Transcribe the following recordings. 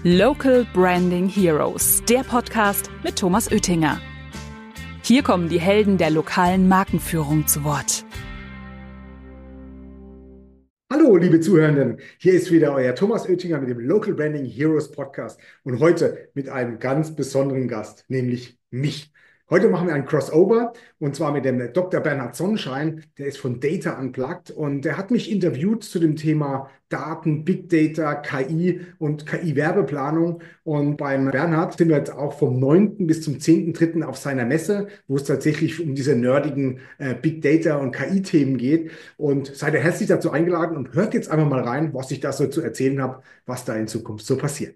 Local Branding Heroes, der Podcast mit Thomas Oettinger. Hier kommen die Helden der lokalen Markenführung zu Wort. Hallo, liebe Zuhörenden, hier ist wieder euer Thomas Oettinger mit dem Local Branding Heroes Podcast und heute mit einem ganz besonderen Gast, nämlich mich. Heute machen wir ein Crossover und zwar mit dem Dr. Bernhard Sonnenschein, der ist von Data Unplugged und der hat mich interviewt zu dem Thema Daten, Big Data, KI und KI-Werbeplanung. Und beim Bernhard sind wir jetzt auch vom 9. bis zum 10.3. auf seiner Messe, wo es tatsächlich um diese nerdigen Big Data und KI-Themen geht. Und seid ihr herzlich dazu eingeladen und hört jetzt einfach mal rein, was ich da so zu erzählen habe, was da in Zukunft so passiert.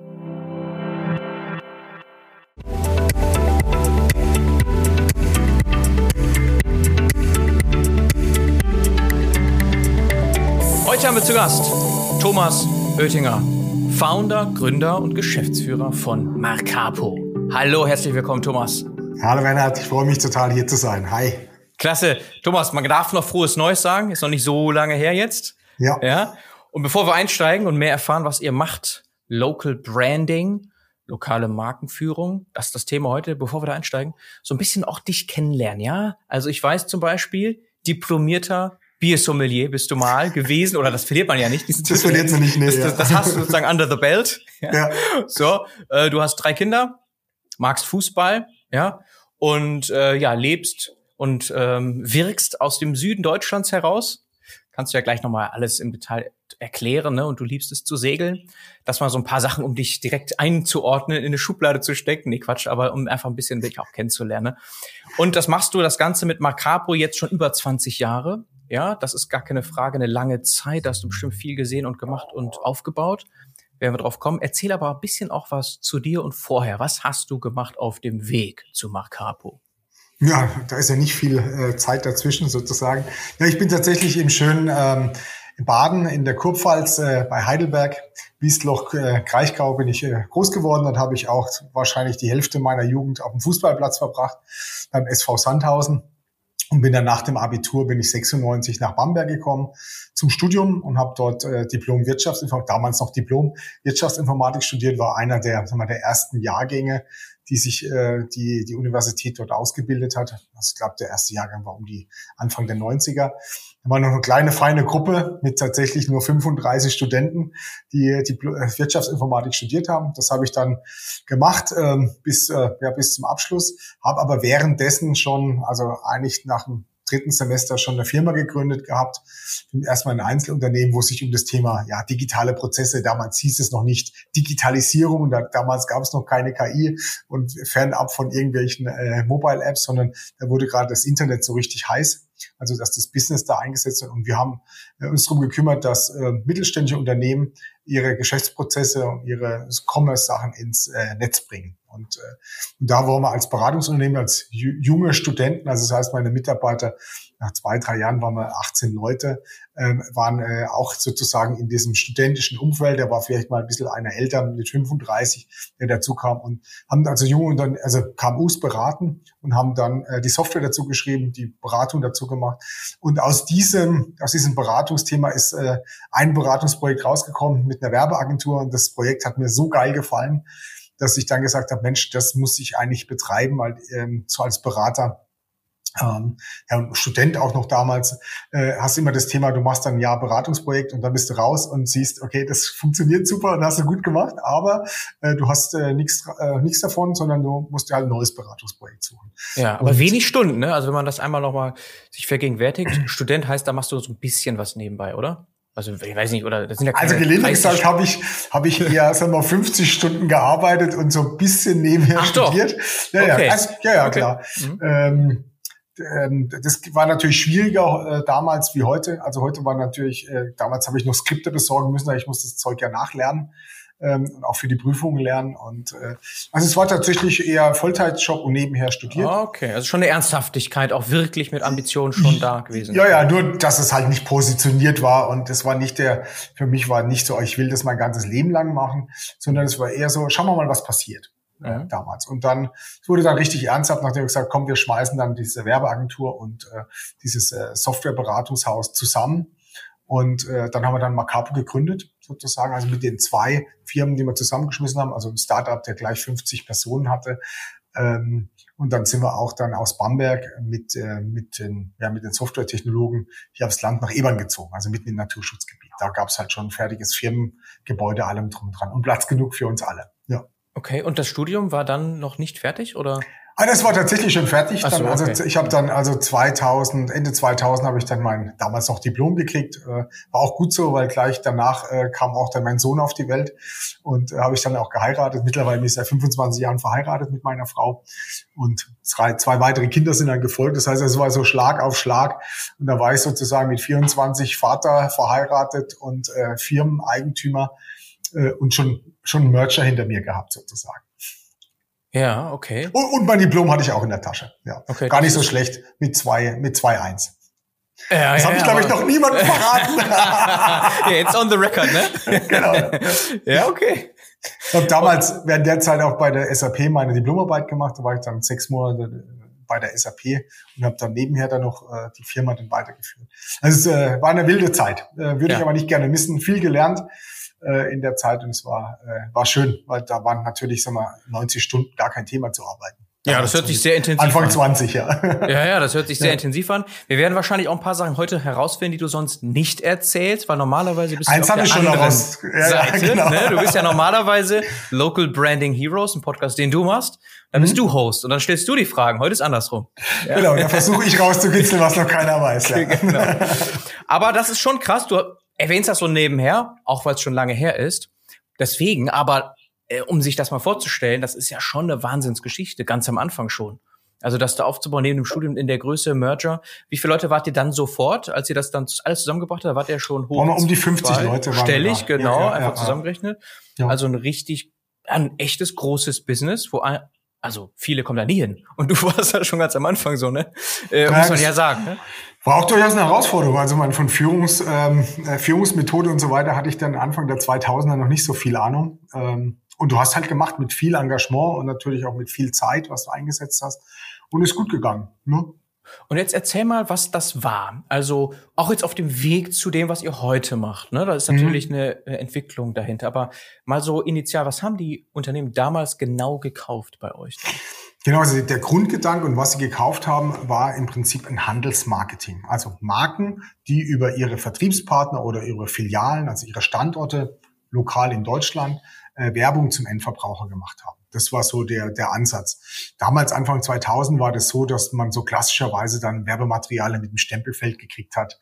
Heute haben wir zu Gast Thomas Oettinger, Founder, Gründer und Geschäftsführer von Marcapo. Hallo, herzlich willkommen, Thomas. Hallo Bernhard, ich freue mich total hier zu sein. Hi. Klasse. Thomas, man darf noch frohes Neues sagen, ist noch nicht so lange her jetzt. Ja. Und bevor wir einsteigen und mehr erfahren, was ihr macht, Local Branding, lokale Markenführung, das ist das Thema heute, bevor wir da einsteigen, so ein bisschen auch dich kennenlernen, ja? Also ich weiß zum Beispiel, diplomierter Biersommelier bist du mal gewesen, oder das verliert man ja nicht. Das verliert man nicht, nee. Das hast du sozusagen under the belt. Ja. So, du hast 3 Kinder, magst Fußball, ja, und lebst und wirkst aus dem Süden Deutschlands heraus. Kannst du ja gleich nochmal alles im Detail erklären, ne? Und du liebst es zu segeln. Das mal so ein paar Sachen, um dich direkt einzuordnen, in eine Schublade zu stecken. Nee, Quatsch, aber um einfach ein bisschen dich auch kennenzulernen. Und das machst du, das Ganze mit Marcapo jetzt schon über 20 Jahre. Ja, das ist gar keine Frage, eine lange Zeit. Da hast du bestimmt viel gesehen und gemacht und aufgebaut. Werden wir drauf kommen. Erzähl aber ein bisschen auch was zu dir und vorher. Was hast du gemacht auf dem Weg zu Marcapo? Ja, da ist ja nicht viel Zeit dazwischen sozusagen. Ja, ich bin tatsächlich im schönen Baden in der Kurpfalz bei Heidelberg, Wiesloch, Kraichgau bin ich groß geworden. Dort habe ich auch wahrscheinlich die Hälfte meiner Jugend auf dem Fußballplatz verbracht, beim SV Sandhausen. Und bin dann nach dem Abitur, bin ich 96 nach Bamberg gekommen zum Studium und habe dort Diplom Wirtschaftsinformatik, damals noch Diplom Wirtschaftsinformatik studiert, war einer der ersten Jahrgänge, die sich die Universität dort ausgebildet hat. Also ich glaube, der erste Jahrgang war um die Anfang der 90er. Da war noch eine kleine, feine Gruppe mit tatsächlich nur 35 Studenten, die Wirtschaftsinformatik studiert haben. Das habe ich dann gemacht bis zum Abschluss, habe aber währenddessen schon, also eigentlich nach dem 3. Semester schon eine Firma gegründet gehabt. Erstmal ein Einzelunternehmen, wo es sich um das Thema digitale Prozesse, damals hieß es noch nicht Digitalisierung und damals gab es noch keine KI und fernab von irgendwelchen Mobile-Apps, sondern da wurde gerade das Internet so richtig heiß. Also dass das Business da eingesetzt wird. Und wir haben uns darum gekümmert, dass mittelständische Unternehmen ihre Geschäftsprozesse und ihre Commerce-Sachen ins Netz bringen. Und da waren wir als Beratungsunternehmen, als junge Studenten, also das heißt, meine Mitarbeiter, nach 2-3 Jahren waren wir 18 Leute, waren auch sozusagen in diesem studentischen Umfeld. Da war vielleicht mal ein bisschen einer älter mit 35, der dazu kam und haben also KMUs beraten und haben dann die Software dazu geschrieben, die Beratung dazu gemacht. Und aus diesem Beratungsthema ist ein Beratungsprojekt rausgekommen mit einer Werbeagentur und das Projekt hat mir so geil gefallen, dass ich dann gesagt habe, Mensch, das muss ich eigentlich betreiben, weil so als Berater, und Student auch noch damals, hast immer das Thema, du machst dann ein Jahr Beratungsprojekt und dann bist du raus und siehst, okay, das funktioniert super und hast du gut gemacht, aber du hast nichts davon, sondern du musst dir halt ein neues Beratungsprojekt suchen. Ja, aber wenig Stunden, ne? Also wenn man das einmal nochmal sich vergegenwärtigt, Student heißt, da machst du so ein bisschen was nebenbei, oder? Also ich weiß nicht, oder das sind ja keine. Also gelinde gesagt habe ich eher, 50 Stunden gearbeitet und so ein bisschen nebenher studiert. Okay. Okay. Klar. Mhm. Das war natürlich schwieriger damals wie heute. Also heute war natürlich, damals habe ich noch Skripte besorgen müssen, aber ich musste das Zeug ja nachlernen und auch für die Prüfungen lernen. Und also es war tatsächlich eher Vollzeitjob und nebenher studiert. Okay, also schon eine Ernsthaftigkeit, auch wirklich mit Ambitionen schon da gewesen. Ja, nur dass es halt nicht positioniert war und es war nicht für mich war nicht so, ich will das mein ganzes Leben lang machen, sondern es war eher so, schauen wir mal, was passiert. Damals. Und dann wurde dann richtig ernsthaft, nachdem wir gesagt, komm, wir schmeißen dann diese Werbeagentur und dieses Softwareberatungshaus zusammen Und dann haben wir dann Macapo gegründet, sozusagen, also mit den 2 Firmen, die wir zusammengeschmissen haben, also ein Startup, der gleich 50 Personen hatte. Und dann sind wir auch dann aus Bamberg mit den Softwaretechnologen hier aufs Land nach Ebern gezogen, also mitten im Naturschutzgebiet. Da gab es halt schon ein fertiges Firmengebäude, allem drum und dran und Platz genug für uns alle. Ja. Okay, und das Studium war dann noch nicht fertig, oder? Das war tatsächlich schon fertig. Ach so, also okay. ich habe dann Ende 2000 habe ich dann mein damals noch Diplom gekriegt. War auch gut so, weil gleich danach kam auch dann mein Sohn auf die Welt und habe ich dann auch geheiratet. Mittlerweile bin ich seit 25 Jahren verheiratet mit meiner Frau und 2 weitere Kinder sind dann gefolgt. Das heißt, es war so Schlag auf Schlag und da war ich sozusagen mit 24 Vater, verheiratet und Firmeneigentümer und schon einen Merger hinter mir gehabt sozusagen. Ja, okay. Und mein Diplom hatte ich auch in der Tasche. Ja, okay, gar nicht so schlecht mit 2,1. Ja, das habe ich, glaube ich, noch niemandem verraten. Ja, jetzt on the record, ne? Genau. Ja, okay. Ich habe damals während der Zeit auch bei der SAP meine Diplomarbeit gemacht. Da war ich dann 6 Monate bei der SAP und habe dann nebenher dann noch die Firma dann weitergeführt. Also es war eine wilde Zeit. Würde ich aber nicht gerne missen. Viel gelernt in der Zeit und es war schön, weil da waren natürlich, 90 Stunden gar kein Thema zu arbeiten. Ja, das hört sich sehr intensiv Anfang an. 20, ja. Ja, das hört sich sehr intensiv an. Wir werden wahrscheinlich auch ein paar Sachen heute herausfinden, die du sonst nicht erzählst, weil normalerweise bist du auf der anderen Seite. Genau. Ne? Du bist ja normalerweise Local Branding Heroes, ein Podcast, den du machst. Dann bist du Host und dann stellst du die Fragen. Heute ist andersrum. Ja? Genau, da versuche ich rauszukitzeln, was noch keiner weiß. Ja. Genau. Aber das ist schon krass. Du erwähnst das so nebenher, auch weil es schon lange her ist. Deswegen, aber um sich das mal vorzustellen, das ist ja schon eine Wahnsinnsgeschichte, ganz am Anfang schon. Also das da aufzubauen neben dem Studium in der Größe Merger. Wie viele Leute wart ihr dann sofort, als ihr das dann alles zusammengebracht habt? Da wart ihr schon hoch. Um die 50 Leute waren stellig, wir da. genau, Ja, einfach zusammengerechnet. Ja. Also ein echtes großes Business, wo also viele kommen da nie hin. Und du warst da schon ganz am Anfang so, ne? Muss man ja sagen, ne? War auch durchaus eine Herausforderung. Also von Führungsmethode und so weiter hatte ich dann Anfang der 2000er noch nicht so viel Ahnung. Und du hast halt gemacht mit viel Engagement und natürlich auch mit viel Zeit, was du eingesetzt hast. Und ist gut gegangen. Ne? Und jetzt erzähl mal, was das war. Also auch jetzt auf dem Weg zu dem, was ihr heute macht. Ne? Da ist natürlich eine Entwicklung dahinter. Aber mal so initial, was haben die Unternehmen damals genau gekauft bei euch? Genau, also der Grundgedanke und was sie gekauft haben, war im Prinzip ein Handelsmarketing. Also Marken, die über ihre Vertriebspartner oder ihre Filialen, also ihre Standorte lokal in Deutschland, Werbung zum Endverbraucher gemacht haben. Das war so der Ansatz. Damals, Anfang 2000, war das so, dass man so klassischerweise dann Werbematerialien mit dem Stempelfeld gekriegt hat,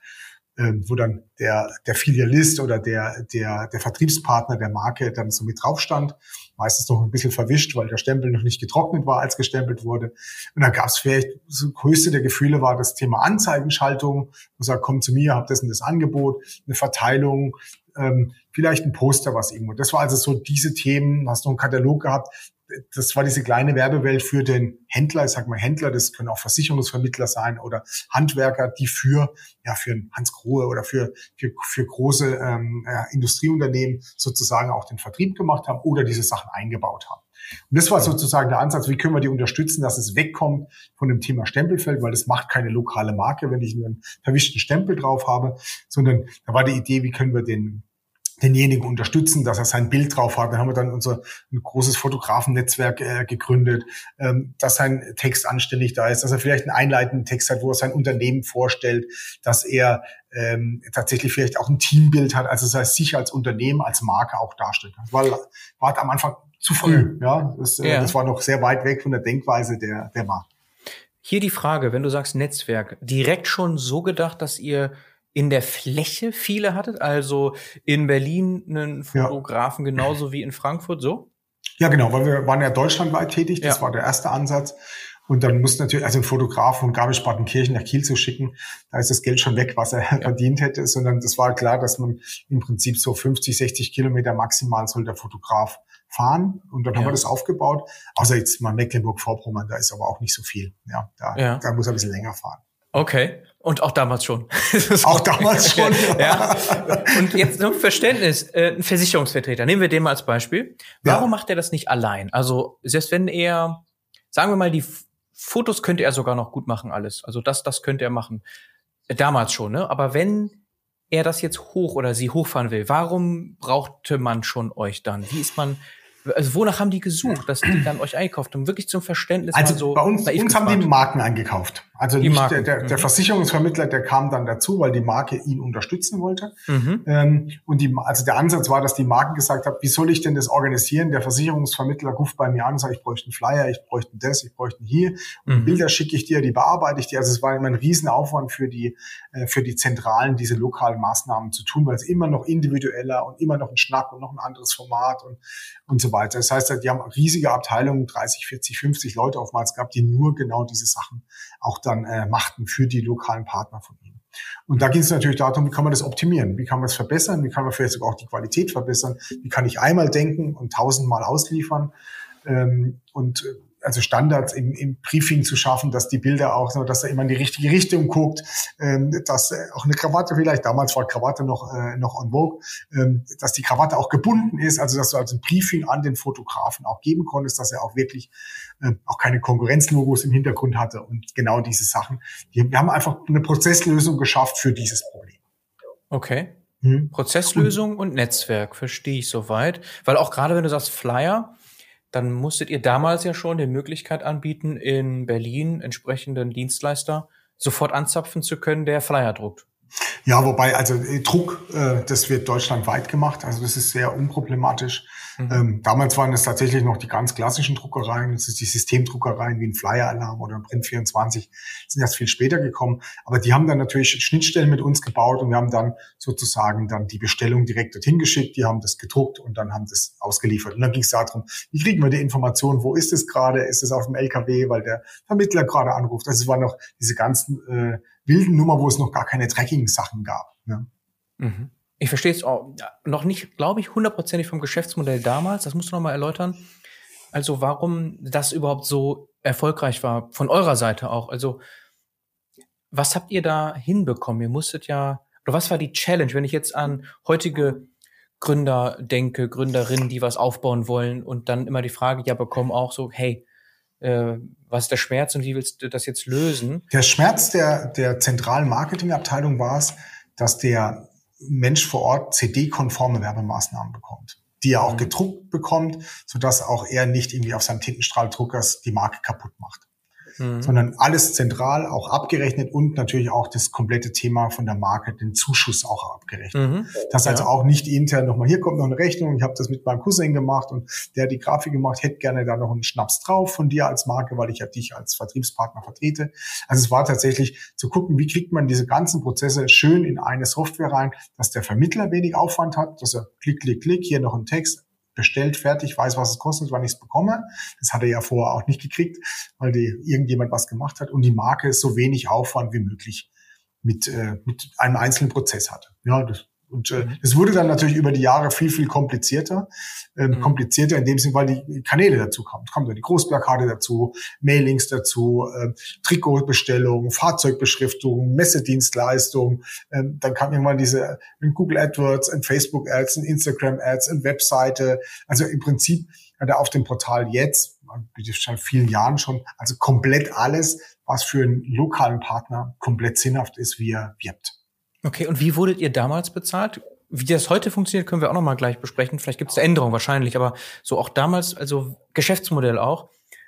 wo dann der Filialist oder der Vertriebspartner der Marke dann so mit drauf stand. Meistens noch ein bisschen verwischt, weil der Stempel noch nicht getrocknet war, als gestempelt wurde. Und dann gab es vielleicht, so größte der Gefühle war das Thema Anzeigenschaltung. Man sagt, komm zu mir, hab das und das Angebot, eine Verteilung, vielleicht ein Poster, was irgendwo. Das war also so diese Themen, hast du einen Katalog gehabt. Das war diese kleine Werbewelt für den Händler. Ich sag mal Händler, das können auch Versicherungsvermittler sein oder Handwerker, die für einen Hans Grohe oder für große Industrieunternehmen sozusagen auch den Vertrieb gemacht haben oder diese Sachen eingebaut haben. Und das war sozusagen der Ansatz, wie können wir die unterstützen, dass es wegkommt von dem Thema Stempelfeld, weil das macht keine lokale Marke, wenn ich nur einen verwischten Stempel drauf habe, sondern da war die Idee, wie können wir denjenigen unterstützen, dass er sein Bild drauf hat. Dann haben wir dann ein großes Fotografennetzwerk gegründet, dass sein Text anständig da ist, dass er vielleicht einen einleitenden Text hat, wo er sein Unternehmen vorstellt, dass er tatsächlich vielleicht auch ein Teambild hat, also das heißt, sich als Unternehmen, als Marke auch darstellt. Das war am Anfang zu früh. Ja, das war noch sehr weit weg von der Denkweise der Marke. Hier die Frage, wenn du sagst Netzwerk, direkt schon so gedacht, dass ihr in der Fläche viele hattet, also in Berlin einen Fotografen genauso wie in Frankfurt, so? Ja, genau, weil wir waren ja deutschlandweit tätig, das war der erste Ansatz. Und dann muss natürlich, also ein Fotograf von Garmisch-Partenkirchen nach Kiel zu schicken, da ist das Geld schon weg, was er verdient hätte, sondern das war klar, dass man im Prinzip so 50, 60 Kilometer maximal soll der Fotograf fahren. Und dann haben wir das aufgebaut. Außer jetzt mal Mecklenburg-Vorpommern, da ist aber auch nicht so viel. Da muss er ein bisschen länger fahren. Okay. Und auch damals schon. Auch damals schon. Ja. Und jetzt zum Verständnis, ein Versicherungsvertreter, nehmen wir den mal als Beispiel. Warum macht er das nicht allein? Also, selbst wenn er, sagen wir mal, die Fotos könnte er sogar noch gut machen, alles. Also das könnte er machen. Damals schon, ne? Aber wenn er das jetzt hoch oder sie hochfahren will, warum brauchte man schon euch dann? Wie ist man, also wonach haben die gesucht, dass die dann euch eingekauft haben? Wirklich zum Verständnis also mal so. Bei uns haben die Marken eingekauft. Also die nicht Marken. Der Versicherungsvermittler, der kam dann dazu, weil die Marke ihn unterstützen wollte. Und also der Ansatz war, dass die Marken gesagt haben, wie soll ich denn das organisieren? Der Versicherungsvermittler ruft bei mir an und sagt, ich bräuchte einen Flyer, ich bräuchte das, ich bräuchte hier. Und die Bilder schicke ich dir, die bearbeite ich dir. Also es war immer ein Riesenaufwand für die Zentralen, diese lokalen Maßnahmen zu tun, weil es immer noch individueller und immer noch ein Schnack und noch ein anderes Format und so weiter. Das heißt, die haben riesige Abteilungen, 30, 40, 50 Leute oftmals gehabt, die nur genau diese Sachen auch dann machten für die lokalen Partner von ihnen. Und da ging es natürlich darum, wie kann man das optimieren? Wie kann man es verbessern? Wie kann man vielleicht sogar auch die Qualität verbessern? Wie kann ich einmal denken und 1000-mal ausliefern? Also Standards im Briefing zu schaffen, dass die Bilder auch so, dass er immer in die richtige Richtung guckt, dass auch eine Krawatte vielleicht, damals war Krawatte noch en vogue, dass die Krawatte auch gebunden ist, also dass du also ein Briefing an den Fotografen auch geben konntest, dass er auch wirklich auch keine Konkurrenzlogos im Hintergrund hatte und genau diese Sachen. Wir haben einfach eine Prozesslösung geschafft für dieses Problem. Okay. Prozesslösung und Netzwerk, verstehe ich soweit. Weil auch gerade wenn du sagst Flyer, dann musstet ihr damals ja schon die Möglichkeit anbieten, in Berlin entsprechenden Dienstleister sofort anzapfen zu können, der Flyer druckt. Ja, wobei, also Druck, das wird deutschlandweit gemacht, also das ist sehr unproblematisch. Damals waren es tatsächlich noch die ganz klassischen Druckereien, das ist die Systemdruckereien wie ein Flyer-Alarm oder ein Print24, sind erst viel später gekommen. Aber die haben dann natürlich Schnittstellen mit uns gebaut und wir haben dann sozusagen dann die Bestellung direkt dorthin geschickt, die haben das gedruckt und dann haben das ausgeliefert. Und dann ging es darum, wie kriegen wir die Information, wo ist es gerade, ist es auf dem LKW, weil der Vermittler gerade anruft. Also es waren noch diese ganzen wilden Nummer, wo es noch gar keine Tracking-Sachen gab. Ne? Ich verstehe es auch noch nicht, glaube ich, 100% vom Geschäftsmodell damals. Das musst du noch mal erläutern. Also warum das überhaupt so erfolgreich war, von eurer Seite auch. Also was habt ihr da hinbekommen? Ihr musstet ja, oder was war die Challenge, wenn ich jetzt an heutige Gründer denke, Gründerinnen, die was aufbauen wollen und dann immer die Frage ja bekommen auch so, hey, was ist der Schmerz und wie willst du das jetzt lösen? Der Schmerz der zentralen Marketingabteilung war es, dass der Mensch vor Ort CD-konforme Werbemaßnahmen bekommt, die er auch gedruckt bekommt, sodass auch er nicht irgendwie auf seinem Tintenstrahldruckers die Marke kaputt macht. Sondern alles zentral auch abgerechnet und natürlich auch das komplette Thema von der Marke, den Zuschuss auch abgerechnet. Das also auch nicht intern nochmal, hier kommt noch eine Rechnung, ich habe das mit meinem Cousin gemacht und der hat die Grafik gemacht, hätte gerne da noch einen Schnaps drauf von dir als Marke, weil ich ja dich als Vertriebspartner vertrete. Also es war tatsächlich zu gucken, wie kriegt man diese ganzen Prozesse schön in eine Software rein, dass der Vermittler wenig Aufwand hat, dass er klick, hier noch ein Text, bestellt, fertig, weiß, was es kostet, wann ich es bekomme. Das hat er ja vorher auch nicht gekriegt, weil irgendjemand was gemacht hat und die Marke so wenig Aufwand wie möglich mit einem einzelnen Prozess hatte. Ja, es wurde dann natürlich über die Jahre viel, viel komplizierter. Komplizierter in dem Sinne, weil die Kanäle dazu kamen. Es kommt dann die Großplakate dazu, Mailings dazu, Trikotbestellungen, Fahrzeugbeschriftungen, Messedienstleistungen. Dann kam irgendwann diese Google AdWords, Facebook Ads, Instagram Ads, Webseite. Also im Prinzip hat er auf dem Portal jetzt, schon vielen Jahren schon, also komplett alles, was für einen lokalen Partner komplett sinnhaft ist, wie er wirbt. Okay, und wie wurdet ihr damals bezahlt? Wie das heute funktioniert, können wir auch noch mal gleich besprechen. Vielleicht gibt es da Änderungen wahrscheinlich, aber so auch damals, also Geschäftsmodell auch.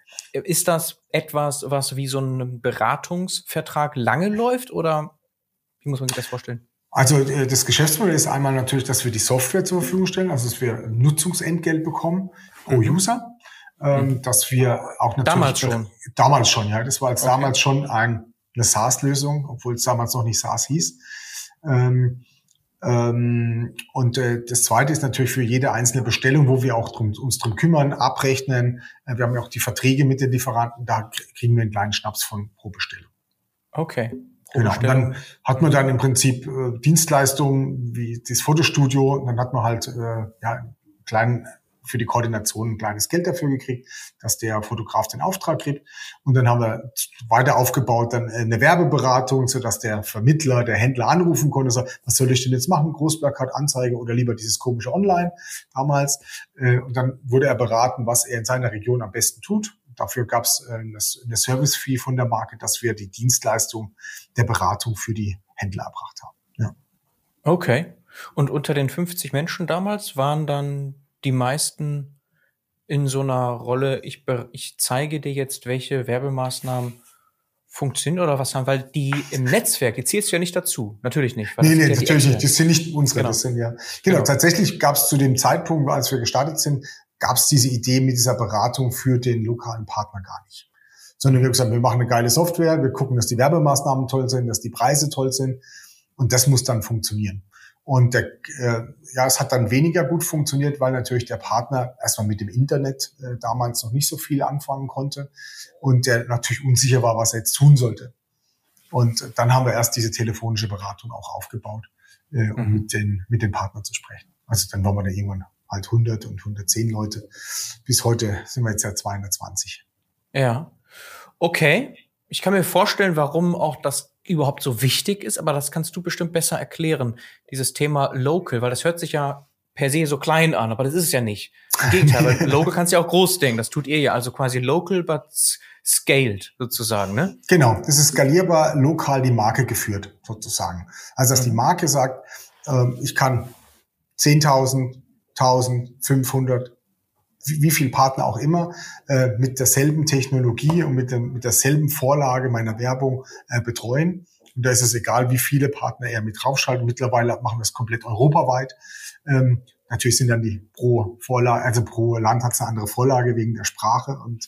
Ist das etwas, was wie so ein Beratungsvertrag lange läuft oder wie muss man sich das vorstellen? Also das Geschäftsmodell ist einmal natürlich, dass wir die Software zur Verfügung stellen, also dass wir Nutzungsentgelt bekommen pro User, dass wir auch natürlich... Damals schon, ja. Das war jetzt damals schon eine SaaS-Lösung, obwohl es damals noch nicht SaaS hieß. Und das Zweite ist natürlich für jede einzelne Bestellung, wo wir auch uns drum kümmern, abrechnen. Wir haben ja auch die Verträge mit den Lieferanten, da kriegen wir einen kleinen Schnaps pro Bestellung. Okay. Genau. Und dann hat man dann im Prinzip Dienstleistungen wie das Fotostudio. Und dann hat man halt einen kleinen für die Koordination ein kleines Geld dafür gekriegt, dass der Fotograf den Auftrag kriegt. Und dann haben wir weiter aufgebaut dann eine Werbeberatung, sodass der Vermittler, der Händler anrufen konnte, sagt, was soll ich denn jetzt machen? Großplakat, Anzeige oder lieber dieses komische Online damals. Und dann wurde er beraten, was er in seiner Region am besten tut. Dafür gab es eine Service-Fee von der Marke, dass wir die Dienstleistung der Beratung für die Händler erbracht haben. Ja. Okay. Und unter den 50 Menschen damals waren dann die meisten in so einer Rolle, ich zeige dir jetzt, welche Werbemaßnahmen funktionieren oder was haben, weil die im Netzwerk, die zählst du ja nicht dazu. Natürlich nicht. Nee, natürlich nicht. Das sind nicht unsere, genau. Das sind ja. Genau, tatsächlich gab es zu dem Zeitpunkt, als wir gestartet sind, gab es diese Idee mit dieser Beratung für den lokalen Partner gar nicht. Sondern wir haben gesagt, wir machen eine geile Software, wir gucken, dass die Werbemaßnahmen toll sind, dass die Preise toll sind und das muss dann funktionieren. Und es hat dann weniger gut funktioniert, weil natürlich der Partner erstmal mit dem Internet damals noch nicht so viel anfangen konnte und der natürlich unsicher war, was er jetzt tun sollte. Und dann haben wir erst diese telefonische Beratung auch aufgebaut, um mit den Partnern zu sprechen. Also dann waren wir da irgendwann halt 100 und 110 Leute. Bis heute sind wir jetzt ja 220. Ja, okay. Ich kann mir vorstellen, warum auch das überhaupt so wichtig ist, aber das kannst du bestimmt besser erklären, dieses Thema Local, weil das hört sich ja per se so klein an, aber das ist es ja nicht. Im Gegenteil, weil Local kannst du ja auch groß denken, das tut ihr ja, also quasi local, but scaled sozusagen, ne? Genau, das ist skalierbar, lokal die Marke geführt sozusagen. Also dass die Marke sagt, ich kann 10.000, 1.000, 500, wie viel Partner auch immer, mit derselben Technologie und mit derselben Vorlage meiner Werbung betreuen. Und da ist es egal, wie viele Partner er mit draufschaltet. Mittlerweile machen wir es komplett europaweit. Natürlich sind dann die pro Vorlage, also pro Land hat es eine andere Vorlage wegen der Sprache und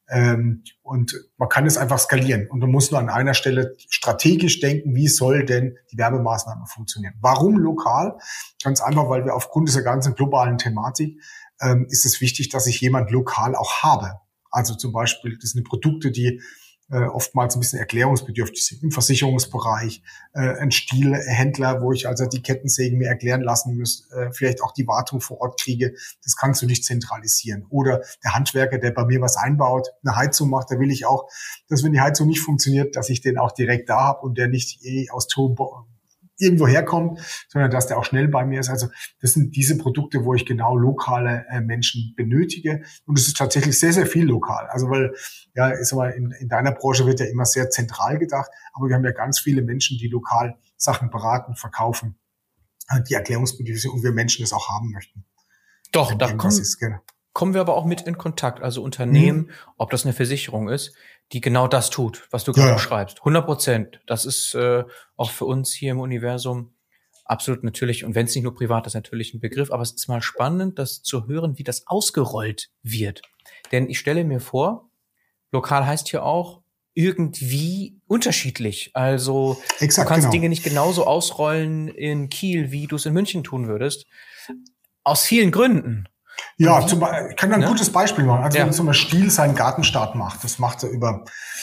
man kann es einfach skalieren. Und du musst nur an einer Stelle strategisch denken, wie soll denn die Werbemaßnahme funktionieren? Warum lokal? Ganz einfach, weil wir aufgrund dieser ganzen globalen Thematik ist es wichtig, dass ich jemand lokal auch habe. Also zum Beispiel, das sind Produkte, die oftmals ein bisschen erklärungsbedürftig sind. Im Versicherungsbereich, ein Stielhändler, wo ich also die Kettensägen mir erklären lassen muss, vielleicht auch die Wartung vor Ort kriege. Das kannst du nicht zentralisieren. Oder der Handwerker, der bei mir was einbaut, eine Heizung macht, da will ich auch, dass wenn die Heizung nicht funktioniert, dass ich den auch direkt da habe und der nicht aus irgendwo herkommt, sondern dass der auch schnell bei mir ist. Also das sind diese Produkte, wo ich genau lokale Menschen benötige. Und es ist tatsächlich sehr, sehr viel lokal. Also weil, ja, ich sag mal, in deiner Branche wird ja immer sehr zentral gedacht, aber wir haben ja ganz viele Menschen, die lokal Sachen beraten, verkaufen, die erklärungsbedürftig und wir Menschen das auch haben möchten. Doch, da kommen wir aber auch mit in Kontakt. Also Unternehmen, ob das eine Versicherung ist, die genau das tut, was du gerade beschreibst. 100%. Das ist auch für uns hier im Universum absolut natürlich. Und wenn es nicht nur privat ist, natürlich ein Begriff. Aber es ist mal spannend, das zu hören, wie das ausgerollt wird. Denn ich stelle mir vor, lokal heißt hier auch irgendwie unterschiedlich. Also exakt, du kannst Dinge nicht genauso ausrollen in Kiel, wie du es in München tun würdest. Aus vielen Gründen. Ja, ich kann da ein gutes Beispiel machen. Also wenn zum Beispiel Stiel seinen Gartenstart macht, das macht er über,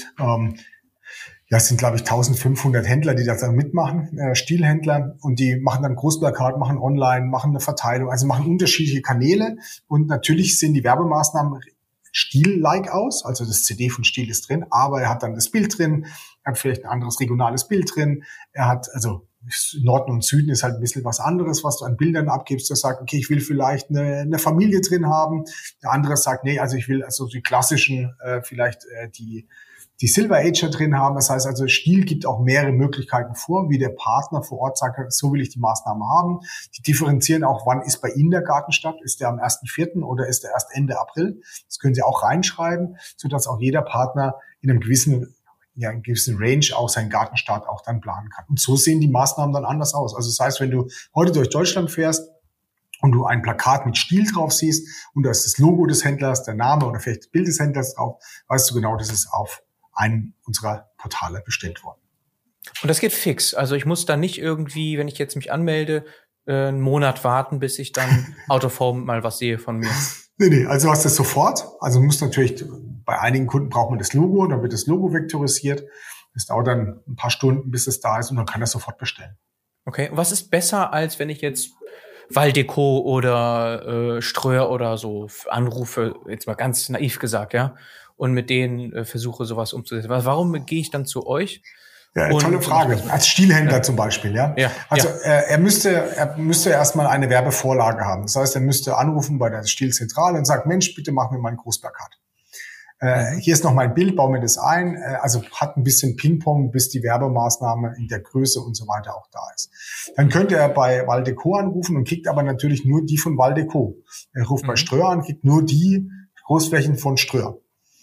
es sind glaube ich 1.500 Händler, die das dann mitmachen, Stielhändler, und die machen dann Großplakat, machen online, machen eine Verteilung, also machen unterschiedliche Kanäle und natürlich sehen die Werbemaßnahmen Stiel-like aus, also das CD von Stiel ist drin, aber er hat dann das Bild drin, er hat vielleicht ein anderes regionales Bild drin, er hat, also Norden und Süden ist halt ein bisschen was anderes, was du an Bildern abgibst. Der sagt, okay, ich will vielleicht eine Familie drin haben. Der andere sagt, nee, also ich will also die klassischen, die Silver Ager drin haben. Das heißt also, Stiel gibt auch mehrere Möglichkeiten vor, wie der Partner vor Ort sagt, so will ich die Maßnahme haben. Die differenzieren auch, wann ist bei Ihnen der Gartenstart? Ist der am 1.4. oder ist der erst Ende April? Das können Sie auch reinschreiben, sodass auch jeder Partner in einem gewissen Range auch seinen Gartenstart auch dann planen kann. Und so sehen die Maßnahmen dann anders aus. Also das heißt, wenn du heute durch Deutschland fährst und du ein Plakat mit Stiel drauf siehst und da ist das Logo des Händlers, der Name oder vielleicht das Bild des Händlers drauf, weißt du genau, das ist auf einem unserer Portale bestellt worden. Und das geht fix. Also ich muss dann nicht irgendwie, wenn ich jetzt mich anmelde, einen Monat warten, bis ich dann out of home mal was sehe von mir. Nee, also du hast das sofort. Also muss natürlich, bei einigen Kunden braucht man das Logo, dann wird das Logo vektorisiert. Das dauert dann ein paar Stunden, bis es da ist und dann kann er sofort bestellen. Okay, und was ist besser, als wenn ich jetzt Waldeco oder Ströer oder so anrufe, jetzt mal ganz naiv gesagt, ja, und mit denen versuche, sowas umzusetzen? Warum gehe ich dann zu euch? Ja, tolle Frage. Als Stielhändler zum Beispiel, ja. Also er müsste erstmal eine Werbevorlage haben. Das heißt, er müsste anrufen bei der Stielzentrale und sagen, Mensch, bitte mach mir mal ein Großplakat. Hier ist noch mein Bild, baue mir das ein. Also hat ein bisschen Ping-Pong, bis die Werbemaßnahme in der Größe und so weiter auch da ist. Dann könnte er bei Waldeco anrufen und kriegt aber natürlich nur die von Waldeco. Er ruft bei Ströer an, kriegt nur die Großflächen von Ströer.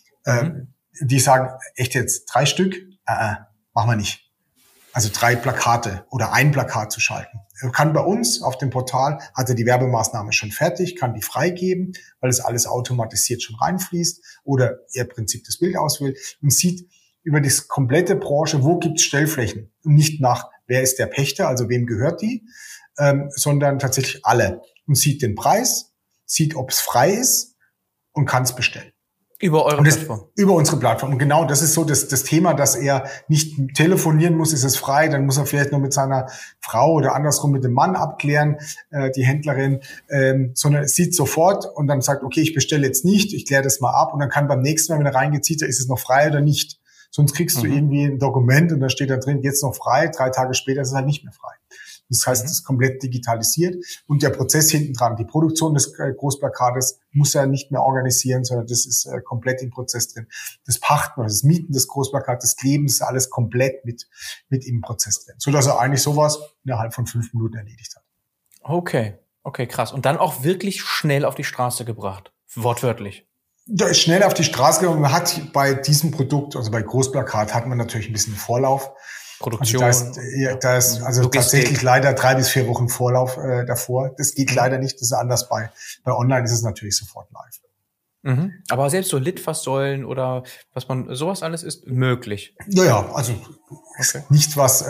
Die sagen, echt jetzt 3 Stück? Machen wir nicht. Also 3 Plakate oder ein Plakat zu schalten. Er kann bei uns auf dem Portal, hat er die Werbemaßnahme schon fertig, kann die freigeben, weil es alles automatisiert schon reinfließt oder er im Prinzip das Bild auswählt und sieht über die komplette Branche, wo gibt es Stellflächen und nicht nach, wer ist der Pächter, also wem gehört die, sondern tatsächlich alle und sieht den Preis, sieht, ob es frei ist und kann es bestellen. Über eure Plattform? Über unsere Plattform. Und genau das ist so das Thema, dass er nicht telefonieren muss, ist es frei, dann muss er vielleicht noch mit seiner Frau oder andersrum mit dem Mann abklären, die Händlerin, sondern es sieht sofort und dann sagt, okay, ich bestelle jetzt nicht, ich kläre das mal ab und dann kann beim nächsten Mal, wenn er reingeht, sieht er, ist es noch frei oder nicht. Sonst kriegst du irgendwie ein Dokument und da steht da drin, geht's noch frei, 3 Tage später ist es halt nicht mehr frei. Das heißt, es ist komplett digitalisiert und der Prozess hinten dran, die Produktion des Großplakates muss er nicht mehr organisieren, sondern das ist komplett im Prozess drin. Das Pachten oder das Mieten des Großplakats, das Kleben, ist alles komplett mit im Prozess drin, sodass er eigentlich sowas innerhalb von 5 Minuten erledigt hat. Okay, krass. Und dann auch wirklich schnell auf die Straße gebracht, wortwörtlich. Da ist schnell auf die Straße gegangen. Man hat bei diesem Produkt, also bei Großplakat, hat man natürlich ein bisschen Vorlauf. Produktion. Also tatsächlich leider 3 bis 4 Wochen Vorlauf davor. Das geht leider nicht, das ist anders bei Online ist es natürlich sofort live. Aber selbst so Litfaßsäulen oder sowas alles ist möglich. Ja, also nicht was,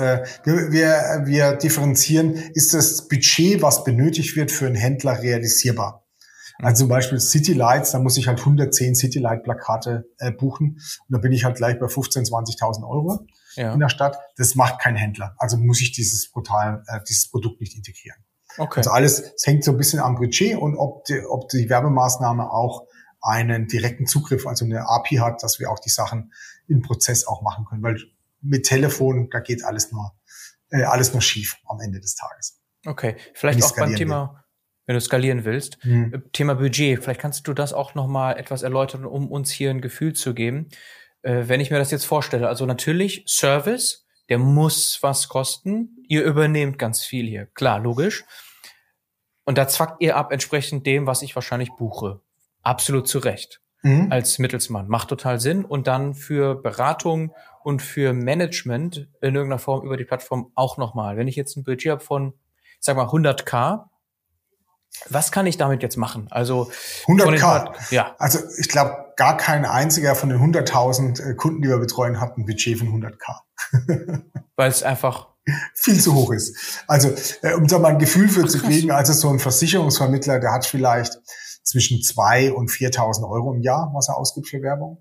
wir differenzieren, ist das Budget, was benötigt wird für einen Händler, realisierbar? Also zum Beispiel City Lights, da muss ich halt 110 City Light Plakate buchen und da bin ich halt gleich bei 15.000, 20.000 Euro in der Stadt. Das macht kein Händler. Also muss ich dieses Produkt nicht integrieren. Okay. Also alles, es hängt so ein bisschen am Budget und ob die Werbemaßnahme auch einen direkten Zugriff, also eine API hat, dass wir auch die Sachen im Prozess auch machen können. Weil mit Telefon, da geht alles nur schief am Ende des Tages. Okay, vielleicht auch beim Thema, wenn du skalieren willst, Thema Budget. Vielleicht kannst du das auch nochmal etwas erläutern, um uns hier ein Gefühl zu geben. Wenn ich mir das jetzt vorstelle, also natürlich Service, der muss was kosten. Ihr übernehmt ganz viel hier. Klar, logisch. Und da zwackt ihr ab entsprechend dem, was ich wahrscheinlich buche. Absolut zu Recht. Als Mittelsmann. Macht total Sinn. Und dann für Beratung und für Management in irgendeiner Form über die Plattform auch nochmal. Wenn ich jetzt ein Budget habe von, sag mal, 100.000, was kann ich damit jetzt machen? Also 100.000. Ja. Also ich glaube, gar kein einziger von den 100.000 Kunden, die wir betreuen, hat ein Budget von 100.000. Weil es einfach viel zu hoch ist. Also um da mal ein Gefühl für zu kriegen, also so ein Versicherungsvermittler, der hat vielleicht zwischen 2.000 und 4.000 Euro im Jahr, was er ausgibt für Werbung.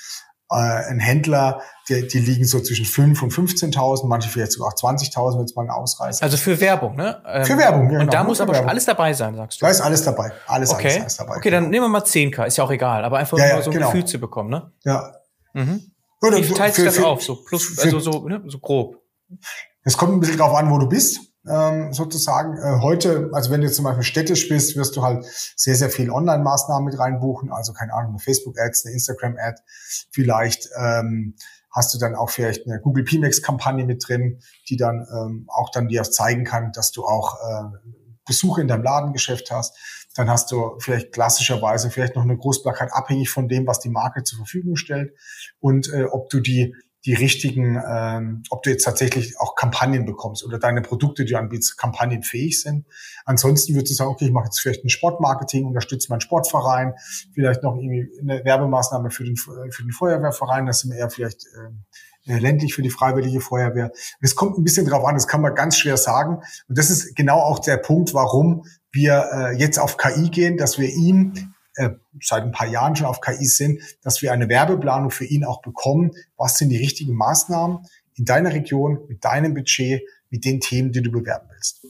Ein Händler, die liegen so zwischen 5.000 und 15.000, manche vielleicht sogar auch 20.000, wenn es mal ein Ausreißer. Also für Werbung, ne? Für Werbung, ja. Und genau, da muss aber alles dabei sein, sagst du? Da ist alles dabei. Alles dabei. Okay, dann nehmen wir mal 10.000, ist ja auch egal, aber einfach nur so ein Gefühl zu bekommen, ne? Ja. Oder wie teilst du das auf? So plus, also so grob. Es kommt ein bisschen drauf an, wo du bist. Sozusagen. Heute, also wenn du zum Beispiel städtisch bist, wirst du halt sehr, sehr viel Online-Maßnahmen mit reinbuchen. Also keine Ahnung, eine Facebook-Ads, eine Instagram-Ad. Vielleicht hast du dann auch vielleicht eine Google PMax-Kampagne mit drin, die dann auch dann dir zeigen kann, dass du auch Besuche in deinem Ladengeschäft hast. Dann hast du vielleicht klassischerweise vielleicht noch eine Großplakat abhängig von dem, was die Marke zur Verfügung stellt und ob du die richtigen, ob du jetzt tatsächlich auch Kampagnen bekommst oder deine Produkte, die du anbietest, kampagnenfähig sind. Ansonsten würdest du sagen, okay, ich mache jetzt vielleicht ein Sportmarketing, unterstütze meinen Sportverein, vielleicht noch irgendwie eine Werbemaßnahme für den Feuerwehrverein, das sind wir eher vielleicht ländlich für die Freiwillige Feuerwehr. Es kommt ein bisschen drauf an, das kann man ganz schwer sagen. Und das ist genau auch der Punkt, warum wir jetzt auf KI gehen, dass wir ihm seit ein paar Jahren schon auf KI sind, dass wir eine Werbeplanung für ihn auch bekommen. Was sind die richtigen Maßnahmen in deiner Region, mit deinem Budget, mit den Themen, die du bewerben willst?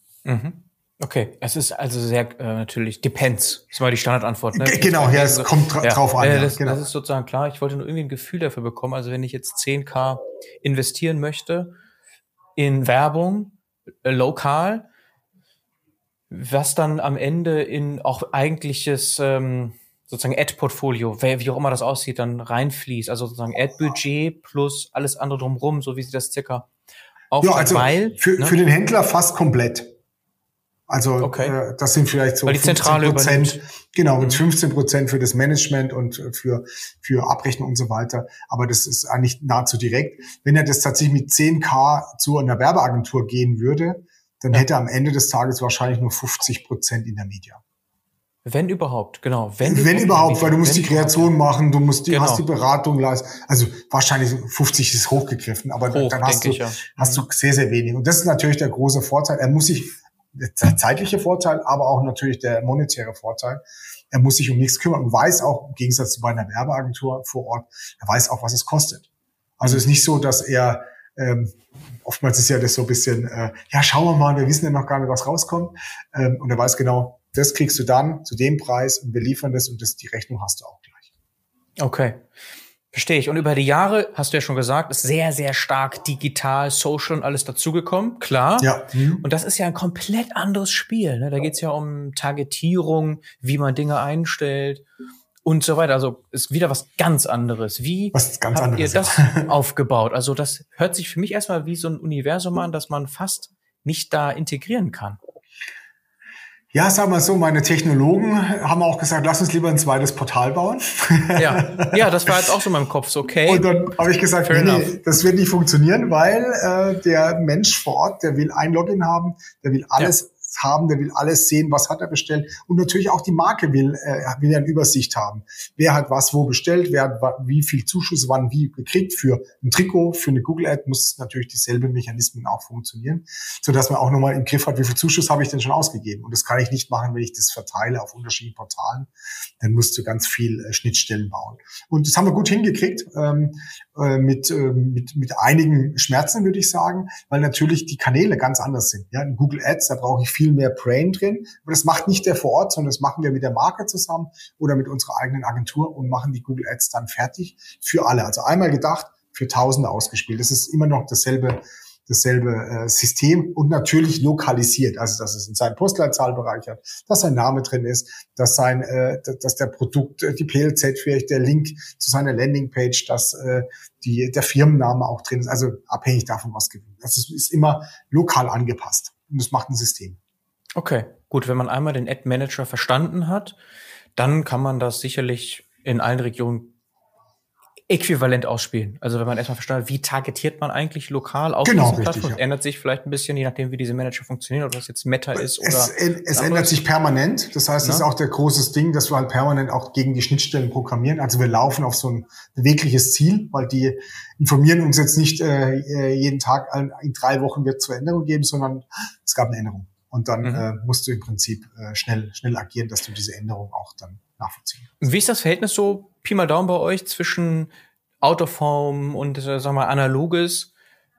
Okay, es ist also sehr natürlich depends. Das war die Standardantwort. Ne? Genau, ja, es kommt drauf an. Das ist sozusagen klar. Ich wollte nur irgendwie ein Gefühl dafür bekommen. Also wenn ich jetzt 10.000 investieren möchte in Werbung, lokal, was dann am Ende in auch eigentliches, sozusagen Ad-Portfolio, wie auch immer das aussieht, dann reinfließt. Also sozusagen Ad-Budget plus alles andere drumherum, so wie sie das circa aufstellt. Ja, also für den Händler fast komplett. Also okay. Das sind vielleicht so 15%, genau, und 15% für das Management und für Abrechnung und so weiter. Aber das ist eigentlich nahezu direkt. Wenn er das tatsächlich mit 10.000 zu einer Werbeagentur gehen würde, dann hätte er am Ende des Tages wahrscheinlich nur 50% in der Media. Wenn überhaupt, genau. Wenn überhaupt, weil du musst die Kreation machen, du musst hast die Beratung leisten. Also wahrscheinlich 50 ist hochgegriffen, aber dann hast du sehr, sehr wenig. Und das ist natürlich der große Vorteil. Der zeitliche Vorteil, aber auch natürlich der monetäre Vorteil. Er muss sich um nichts kümmern und weiß auch, im Gegensatz zu bei einer Werbeagentur vor Ort, er weiß auch, was es kostet. Also es ist nicht so, dass er, oftmals ist ja das so ein bisschen, schauen wir mal, wir wissen ja noch gar nicht, was rauskommt. Und er weiß genau, das kriegst du dann zu dem Preis und wir liefern das und die Rechnung hast du auch gleich. Okay. Verstehe ich. Und über die Jahre, hast du ja schon gesagt, ist sehr, sehr stark digital, social und alles dazugekommen. Klar. Ja. Und das ist ja ein komplett anderes Spiel. Ne? Da geht's ja um Targetierung, wie man Dinge einstellt und so weiter. Also ist wieder was ganz anderes. Wie habt ihr das aufgebaut? Also das hört sich für mich erstmal wie so ein Universum an, das man fast nicht da integrieren kann. Ja, sagen wir so, meine Technologen haben auch gesagt, lass uns lieber ein zweites Portal bauen. Ja, das war jetzt auch so in meinem Kopf, so okay. Und dann habe ich gesagt, nee, das wird nicht funktionieren, weil der Mensch vor Ort, der will ein Login haben, der will alles haben, der will alles sehen, was hat er bestellt. Und natürlich auch die Marke will eine Übersicht haben. Wer hat was wo bestellt, wer hat wie viel Zuschuss wann wie gekriegt. Für ein Trikot, für eine Google-Ad muss natürlich dieselbe Mechanismen auch funktionieren, sodass man auch nochmal im Griff hat, wie viel Zuschuss habe ich denn schon ausgegeben. Und das kann ich nicht machen, wenn ich das verteile auf unterschiedlichen Portalen. Dann musst du ganz viel Schnittstellen bauen. Und das haben wir gut hingekriegt, mit einigen Schmerzen, würde ich sagen, weil natürlich die Kanäle ganz anders sind. Ja, in Google Ads, da brauche ich viel mehr Brain drin. Aber das macht nicht der vor Ort, sondern das machen wir mit der Marke zusammen oder mit unserer eigenen Agentur und machen die Google Ads dann fertig für alle. Also einmal gedacht, für Tausende ausgespielt. Das ist immer noch dasselbe System und natürlich lokalisiert, also dass es in seinem Postleitzahlbereich hat, dass sein Name drin ist, dass der Produkt, die PLZ vielleicht der Link zu seiner Landingpage, dass der Firmenname auch drin ist, also abhängig davon, was gewinnt. Also es ist immer lokal angepasst und das macht ein System. Okay, gut, wenn man einmal den Ad Manager verstanden hat, dann kann man das sicherlich in allen Regionen äquivalent ausspielen. Also wenn man erstmal verstanden hat, wie targetiert man eigentlich lokal auf genau, diese Plattform, ändert sich vielleicht ein bisschen, je nachdem, wie diese Manager funktionieren, oder was jetzt Meta ist. Es ändert sich permanent. Das heißt, das ist auch der große Ding, dass wir halt permanent auch gegen die Schnittstellen programmieren. Also wir laufen auf so ein bewegliches Ziel, weil die informieren uns jetzt nicht jeden Tag, in 3 Wochen wird es zur Änderung geben, sondern es gab eine Änderung. Und dann musst du im Prinzip schnell agieren, dass du diese Änderung auch dann nachvollziehen kannst. Wie ist das Verhältnis so, Pi mal Daumen bei euch, zwischen Out-of-Home und, sagen wir mal, analoges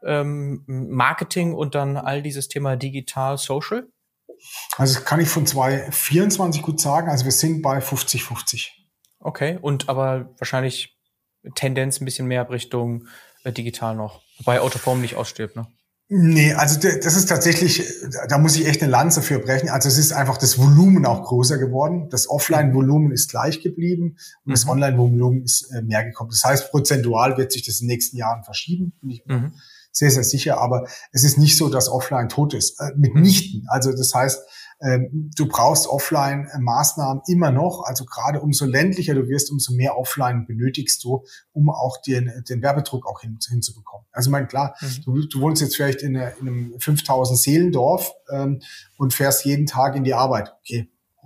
Marketing und dann all dieses Thema digital, social? Also das kann ich von 2024 gut sagen. Also wir sind bei 50-50. Okay, und aber wahrscheinlich Tendenz ein bisschen mehr Richtung digital noch, wobei Out-of-Home nicht ausstirbt, ne? Nee, also das ist tatsächlich, da muss ich echt eine Lanze für brechen. Also es ist einfach das Volumen auch größer geworden. Das Offline-Volumen ist gleich geblieben und das Online-Volumen ist mehr gekommen. Das heißt, prozentual wird sich das in den nächsten Jahren verschieben, bin ich mir sehr, sehr sicher. Aber es ist nicht so, dass Offline tot ist. Mitnichten. Also das heißt, du brauchst Offline-Maßnahmen immer noch. Also gerade umso ländlicher du wirst, umso mehr Offline benötigst du, um auch den Werbedruck auch hinzubekommen. Also ich meine, klar, du wohnst jetzt vielleicht in einem 5000 Seelendorf und fährst jeden Tag in die Arbeit. Okay,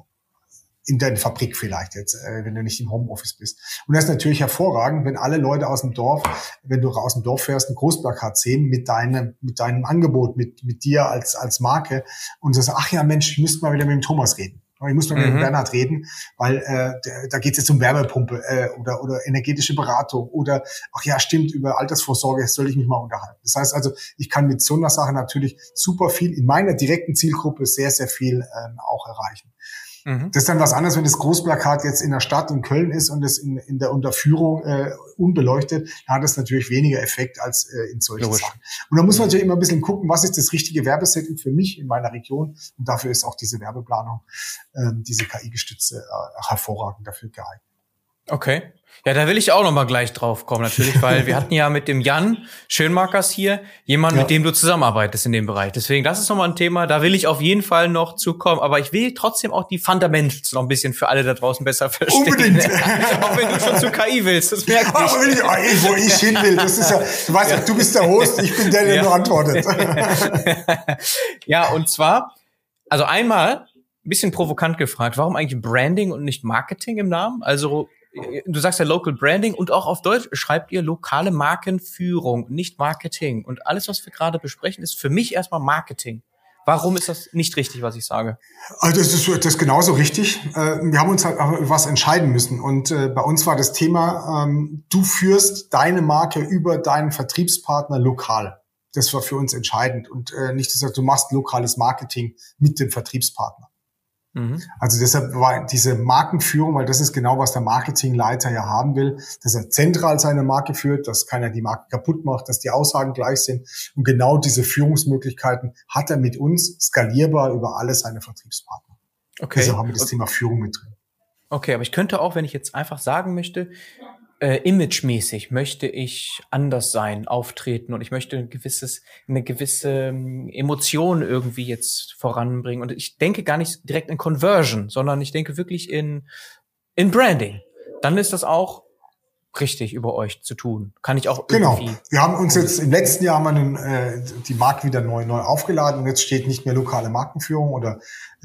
in deine Fabrik vielleicht jetzt, wenn du nicht im Homeoffice bist. Und das ist natürlich hervorragend, wenn alle Leute aus dem Dorf, wenn du aus dem Dorf fährst, ein Großplakat sehen mit deinem Angebot, mit dir als Marke und sagst, ach ja Mensch, ich müsste mal wieder mit dem Thomas reden. Ich muss mal mit dem Bernhard reden, weil da geht es jetzt um Wärmepumpe oder energetische Beratung oder ach ja, stimmt, über Altersvorsorge soll ich mich mal unterhalten. Das heißt also, ich kann mit so einer Sache natürlich super viel in meiner direkten Zielgruppe sehr, sehr viel auch erreichen. Das ist dann was anderes, wenn das Großplakat jetzt in der Stadt in Köln ist und es in der Unterführung unbeleuchtet, dann hat das natürlich weniger Effekt als in solchen Sachen. Und da muss man natürlich immer ein bisschen gucken, was ist das richtige Werbesetting für mich in meiner Region. Und dafür ist auch diese Werbeplanung, diese KI-gestützte, hervorragend dafür geeignet. Okay. Ja, da will ich auch noch mal gleich drauf kommen, natürlich, weil wir hatten ja mit dem Jan Schönmarkers hier jemanden, mit dem du zusammenarbeitest in dem Bereich. Deswegen, das ist noch mal ein Thema, da will ich auf jeden Fall noch zukommen. Aber ich will trotzdem auch die Fundamentals noch ein bisschen für alle da draußen besser verstehen. Unbedingt. Auch wenn du schon zu KI willst, das merke ich. Wo ich hin will, das ist ja, du weißt ja, du bist der Host, ich bin der nur antwortet. Ja, und zwar, also einmal, ein bisschen provokant gefragt, warum eigentlich Branding und nicht Marketing im Namen? Also, du sagst ja Local Branding und auch auf Deutsch schreibt ihr lokale Markenführung, nicht Marketing. Und alles, was wir gerade besprechen, ist für mich erstmal Marketing. Warum ist das nicht richtig, was ich sage? Also das ist genauso richtig. Wir haben uns halt was entscheiden müssen. Und bei uns war das Thema, du führst deine Marke über deinen Vertriebspartner lokal. Das war für uns entscheidend. Und nicht, dass du machst lokales Marketing mit dem Vertriebspartner. Also deshalb war diese Markenführung, weil das ist genau, was der Marketingleiter ja haben will, dass er zentral seine Marke führt, dass keiner die Marke kaputt macht, dass die Aussagen gleich sind. Und genau diese Führungsmöglichkeiten hat er mit uns skalierbar über alle seine Vertriebspartner. Okay. Deshalb haben wir das Thema Führung mit drin. Okay, aber ich könnte auch, wenn ich jetzt einfach sagen möchte, imagemäßig möchte ich anders sein, auftreten und ich möchte eine gewisse Emotion irgendwie jetzt voranbringen. Und ich denke gar nicht direkt in Conversion, sondern ich denke wirklich in Branding. Dann ist das auch richtig über euch zu tun. Kann ich auch irgendwie. Genau. Wir haben uns jetzt im letzten Jahr die Marke wieder neu aufgeladen und jetzt steht nicht mehr lokale Markenführung oder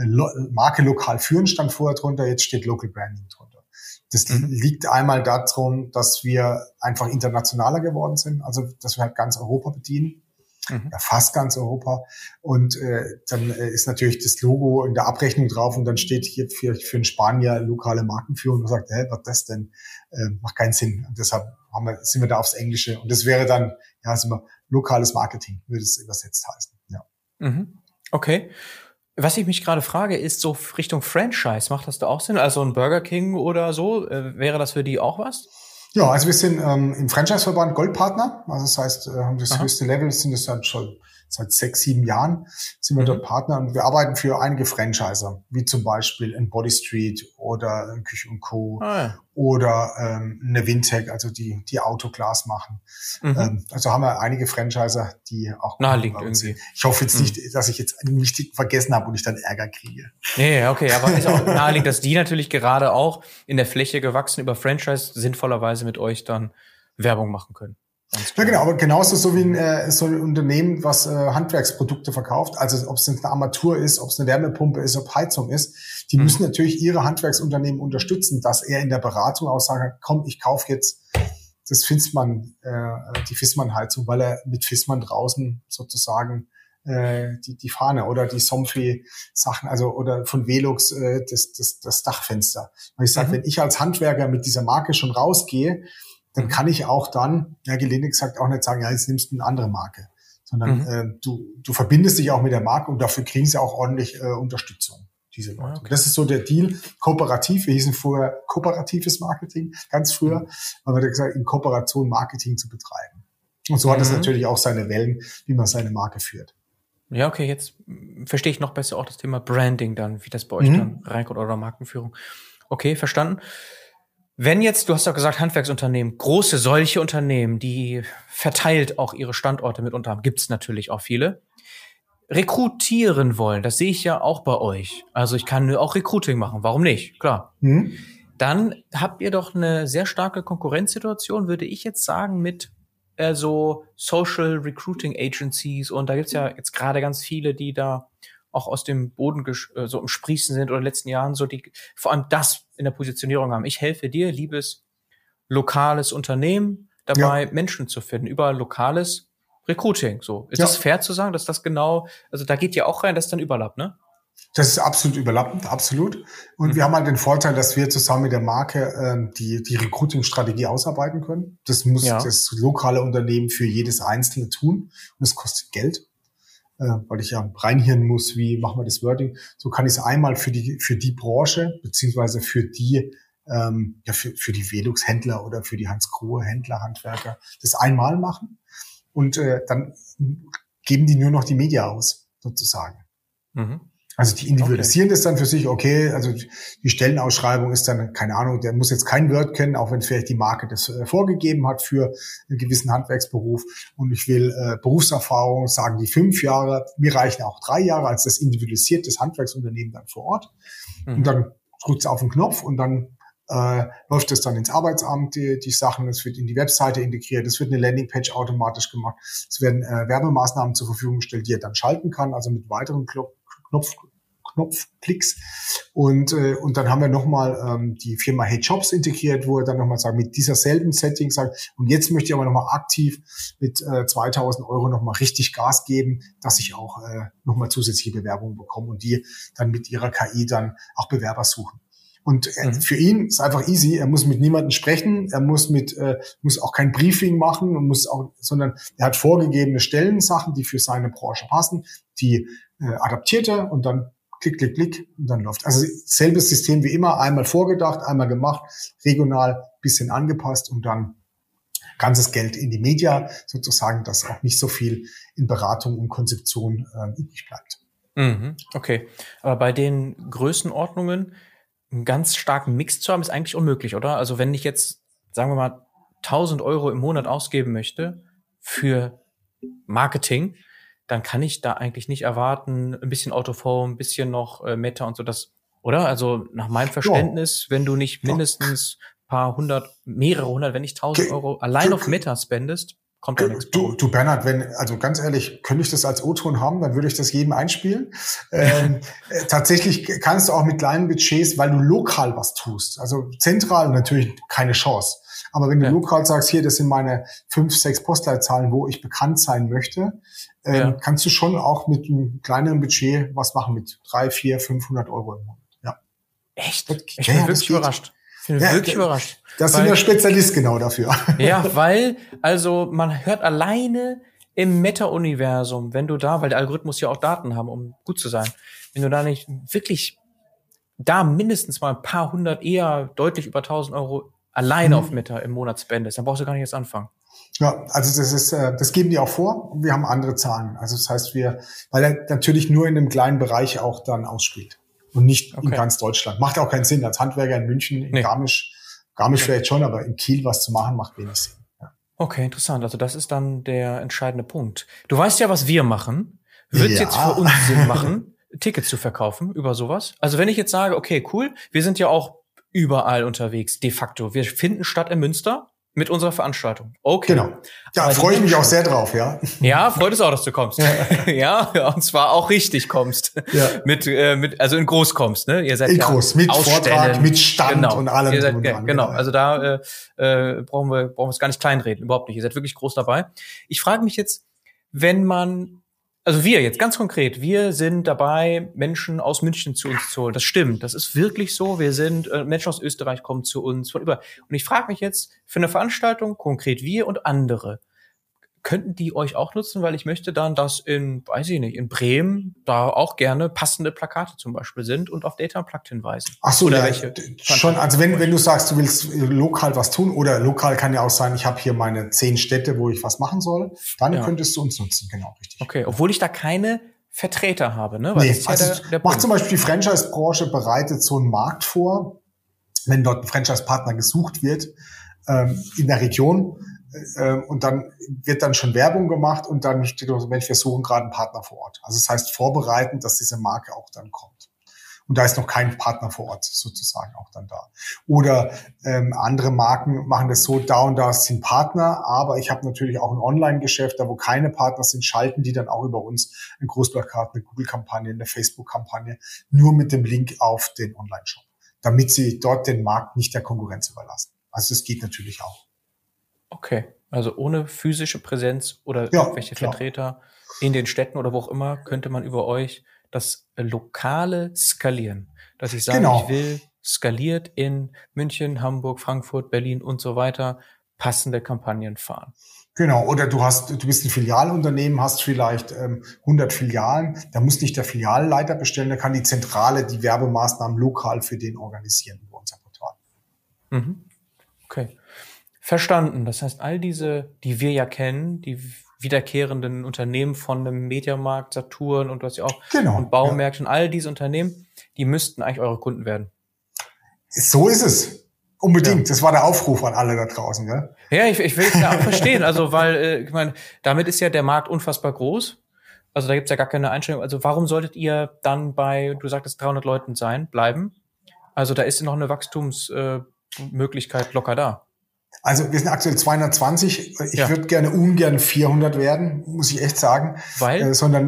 Marke lokal führen stand vorher drunter, jetzt steht Local Branding drunter. Das liegt einmal darum, dass wir einfach internationaler geworden sind, also dass wir halt ganz Europa bedienen, ja, fast ganz Europa. Und dann ist natürlich das Logo in der Abrechnung drauf und dann steht hier für einen Spanier lokale Markenführung und sagt, was ist das denn? Macht keinen Sinn. Und deshalb sind wir da aufs Englische. Und das wäre dann, ja, sind wir lokales Marketing, würde es übersetzt heißen. Ja. Okay. Was ich mich gerade frage, ist so Richtung Franchise. Macht das da auch Sinn? Also ein Burger King oder so, wäre das für die auch was? Ja, also wir sind im Franchise-Verband Goldpartner. Also das heißt, haben das höchste Level, sind das dann schon seit 6, 7 Jahren sind wir dort Partner und wir arbeiten für einige Franchiser, wie zum Beispiel in Body Street oder Küche & Co. Oder eine Vintech, also die Autoglas machen. Also haben wir einige Franchiser, die auch naheliegend irgendwie. Ich hoffe jetzt nicht, dass ich jetzt nicht vergessen habe und ich dann Ärger kriege. Nee, okay, aber ist auch naheliegend, dass die natürlich gerade auch in der Fläche gewachsen über Franchise sinnvollerweise mit euch dann Werbung machen können. Ja, genau, aber genauso so wie so ein Unternehmen, was Handwerksprodukte verkauft, also ob es eine Armatur ist, ob es eine Wärmepumpe ist, ob Heizung ist, die müssen natürlich ihre Handwerksunternehmen unterstützen, dass er in der Beratung auch sagen, komm, ich kaufe jetzt das Fissmann, die Fissmann-Heizung, weil er mit Fissmann draußen sozusagen die Fahne oder die Somfy-Sachen, also oder von Velux das Dachfenster. Und ich sage, wenn ich als Handwerker mit dieser Marke schon rausgehe, dann kann ich auch dann, ja, gelinde gesagt, auch nicht sagen, ja, jetzt nimmst du eine andere Marke, sondern du verbindest dich auch mit der Marke und dafür kriegen sie auch ordentlich Unterstützung, diese Leute. Okay. Das ist so der Deal, kooperativ, wir hießen vorher kooperatives Marketing, ganz früher, aber wir haben gesagt, in Kooperation Marketing zu betreiben. Und so hat es natürlich auch seine Wellen, wie man seine Marke führt. Ja, okay, jetzt verstehe ich noch besser auch das Thema Branding dann, wie das bei euch dann reinkommt oder Markenführung. Okay, verstanden. Wenn jetzt, du hast ja gesagt, Handwerksunternehmen, große solche Unternehmen, die verteilt auch ihre Standorte mitunter haben, gibt's natürlich auch viele, rekrutieren wollen, das sehe ich ja auch bei euch. Also ich kann auch Recruiting machen, warum nicht? Klar. Dann habt ihr doch eine sehr starke Konkurrenzsituation, würde ich jetzt sagen, mit so Social Recruiting Agencies und da gibt's ja jetzt gerade ganz viele, die da auch aus dem Boden so im Sprießen sind oder in den letzten Jahren so, die vor allem das in der Positionierung haben. Ich helfe dir, liebes lokales Unternehmen, dabei Menschen zu finden über lokales Recruiting. So, ist das fair zu sagen, dass das genau, also da geht ja auch rein, das ist dann Überlapp, ne? Das ist absolut überlappend, absolut. Und wir haben halt den Vorteil, dass wir zusammen mit der Marke die Recruiting-Strategie ausarbeiten können. Das muss das lokale Unternehmen für jedes Einzelne tun und das kostet Geld. weil ich ja reinhören muss, wie machen wir das Wording. So kann ich es einmal für die Branche, beziehungsweise für die Velux-Händler oder für die Hans-Grohe-Händler, Handwerker, das einmal machen. Und dann geben die nur noch die Media aus, sozusagen. Mhm. Also die individualisieren das dann für sich, okay, also die Stellenausschreibung ist dann, keine Ahnung, der muss jetzt kein Word kennen, auch wenn vielleicht die Marke das vorgegeben hat für einen gewissen Handwerksberuf. Und ich will Berufserfahrung, sagen die 5 Jahre, mir reichen auch 3 Jahre, als das individualisiert das Handwerksunternehmen dann vor Ort. Mhm. Und dann drückt es auf den Knopf und dann läuft es dann ins Arbeitsamt, die Sachen, es wird in die Webseite integriert, es wird eine Landingpage automatisch gemacht, es werden Werbemaßnahmen zur Verfügung gestellt, die er dann schalten kann, also mit weiteren Knopfklicks. Und dann haben wir nochmal die Firma Hey Jobs integriert, wo er dann nochmal sagt, mit dieser selben Setting sagt, und jetzt möchte ich aber nochmal aktiv mit 2.000 € nochmal richtig Gas geben, dass ich auch nochmal zusätzliche Bewerbungen bekomme und die dann mit ihrer KI dann auch Bewerber suchen. Und für ihn ist einfach easy. Er muss mit niemandem sprechen. Er muss auch kein Briefing machen und sondern er hat vorgegebene Stellensachen, die für seine Branche passen. Die adaptiert er und dann klick, klick, klick und dann läuft. Also selbes System wie immer. Einmal vorgedacht, einmal gemacht, regional bisschen angepasst und dann ganzes Geld in die Media sozusagen, dass auch nicht so viel in Beratung und Konzeption übrig bleibt. Mhm, okay. Aber bei den Größenordnungen einen ganz starken Mix zu haben, ist eigentlich unmöglich, oder? Also wenn ich jetzt, sagen wir mal, 1.000 € im Monat ausgeben möchte für Marketing, dann kann ich da eigentlich nicht erwarten, ein bisschen Autophone, ein bisschen noch Meta und so, das, oder? Also nach meinem Verständnis, wenn du nicht mindestens mehrere hundert, wenn nicht 1.000 € allein auf Meta spendest, kommt da nichts. Du Bernhard, also ganz ehrlich, könnte ich das als O-Ton haben, dann würde ich das jedem einspielen. Tatsächlich kannst du auch mit kleinen Budgets, weil du lokal was tust. Also zentral natürlich keine Chance. Aber wenn du lokal sagst, hier, das sind meine 5, 6 Postleitzahlen, wo ich bekannt sein möchte, kannst du schon auch mit einem kleineren Budget was machen, mit 300, 400, 500 € im Monat. Ja. Echt? Ich bin wirklich überrascht. Überrascht. Das sind ja Spezialist genau dafür. Ja, weil, also man hört alleine im Meta-Universum, wenn du da, weil der Algorithmus ja auch Daten haben, um gut zu sein, wenn du da nicht wirklich da mindestens mal ein paar hundert, eher deutlich über 1.000 € alleine auf Meta im Monat spendest, dann brauchst du gar nicht erst anfangen. Ja, also das geben die auch vor. Wir haben andere Zahlen. Also das heißt, weil er natürlich nur in einem kleinen Bereich auch dann ausspielt. Und nicht in ganz Deutschland. Macht auch keinen Sinn. Als Handwerker in München, in Garmisch vielleicht schon, aber in Kiel was zu machen, macht wenig Sinn. Ja. Okay, interessant. Also das ist dann der entscheidende Punkt. Du weißt ja, was wir machen. Wird es jetzt für uns Sinn machen, Tickets zu verkaufen über sowas? Also wenn ich jetzt sage, okay, cool, wir sind ja auch überall unterwegs, de facto. Wir finden statt in Münster mit unserer Veranstaltung. Okay. Genau. Ja, freue ich mich auch sehr drauf, ja. Ja, freut es auch, dass du kommst. Ja, und zwar auch richtig kommst. Ja. Also in groß kommst, ne? Ihr seid groß, mit Vortrag, mit Stand und allem. Ihr seid, genau. Also da brauchen wir es gar nicht kleinreden, überhaupt nicht. Ihr seid wirklich groß dabei. Ich frage mich jetzt, also wir jetzt ganz konkret, wir sind dabei, Menschen aus München zu uns zu holen. Das stimmt, das ist wirklich so. Wir sind, Menschen aus Österreich kommen zu uns von überall. Und ich frage mich jetzt, für eine Veranstaltung, konkret wir und andere, könnten die euch auch nutzen? Weil ich möchte dann, dass in Bremen da auch gerne passende Plakate zum Beispiel sind und auf Data Unplugged hinweisen. Ach so, ja, schon. Also wenn du sagst, du willst lokal was tun, oder lokal kann ja auch sein, ich habe hier meine 10 Städte, wo ich was machen soll, dann könntest du uns nutzen, genau, richtig. Okay, obwohl ich da keine Vertreter habe, ne? Weil das ist ja der macht zum Beispiel die Franchise-Branche, bereitet so einen Markt vor, wenn dort ein Franchise-Partner gesucht wird in der Region. Und dann wird dann schon Werbung gemacht und dann steht so, Mensch, wir suchen gerade einen Partner vor Ort. Also das heißt vorbereiten, dass diese Marke auch dann kommt. Und da ist noch kein Partner vor Ort sozusagen auch dann da. Oder andere Marken machen das so, da und da sind Partner, aber ich habe natürlich auch ein Online-Geschäft, da wo keine Partner sind, schalten die dann auch über uns ein Großplakat, eine Google-Kampagne, eine Facebook-Kampagne, nur mit dem Link auf den Online-Shop, damit sie dort den Markt nicht der Konkurrenz überlassen. Also das geht natürlich auch. Okay, also ohne physische Präsenz oder irgendwelche Vertreter in den Städten oder wo auch immer, könnte man über euch das Lokale skalieren. Dass ich sage, ich will skaliert in München, Hamburg, Frankfurt, Berlin und so weiter passende Kampagnen fahren. Genau, oder du bist ein Filialunternehmen, hast vielleicht 100 Filialen, da muss nicht der Filialleiter bestellen, da kann die Zentrale die Werbemaßnahmen lokal für den organisieren über unser Portal. Mhm. Okay, verstanden. Das heißt, all diese, die wir ja kennen, die wiederkehrenden Unternehmen von einem Mediamarkt, Saturn und was ja auch, Genau, und Baumärkte und all diese Unternehmen, die müssten eigentlich eure Kunden werden. So ist es. Unbedingt. Ja. Das war der Aufruf an alle da draußen, gell? Ja, ich will es ja auch verstehen. Also, weil, ich meine, damit ist ja der Markt unfassbar groß. Also, da gibt's ja gar keine Einschränkung. Also, warum solltet ihr dann bei, du sagtest, 300 Leuten bleiben? Also, da ist noch eine Wachstumsmöglichkeit locker da. Also, wir sind aktuell 220. Ich würde gerne ungern 400 werden, muss ich echt sagen. Weil?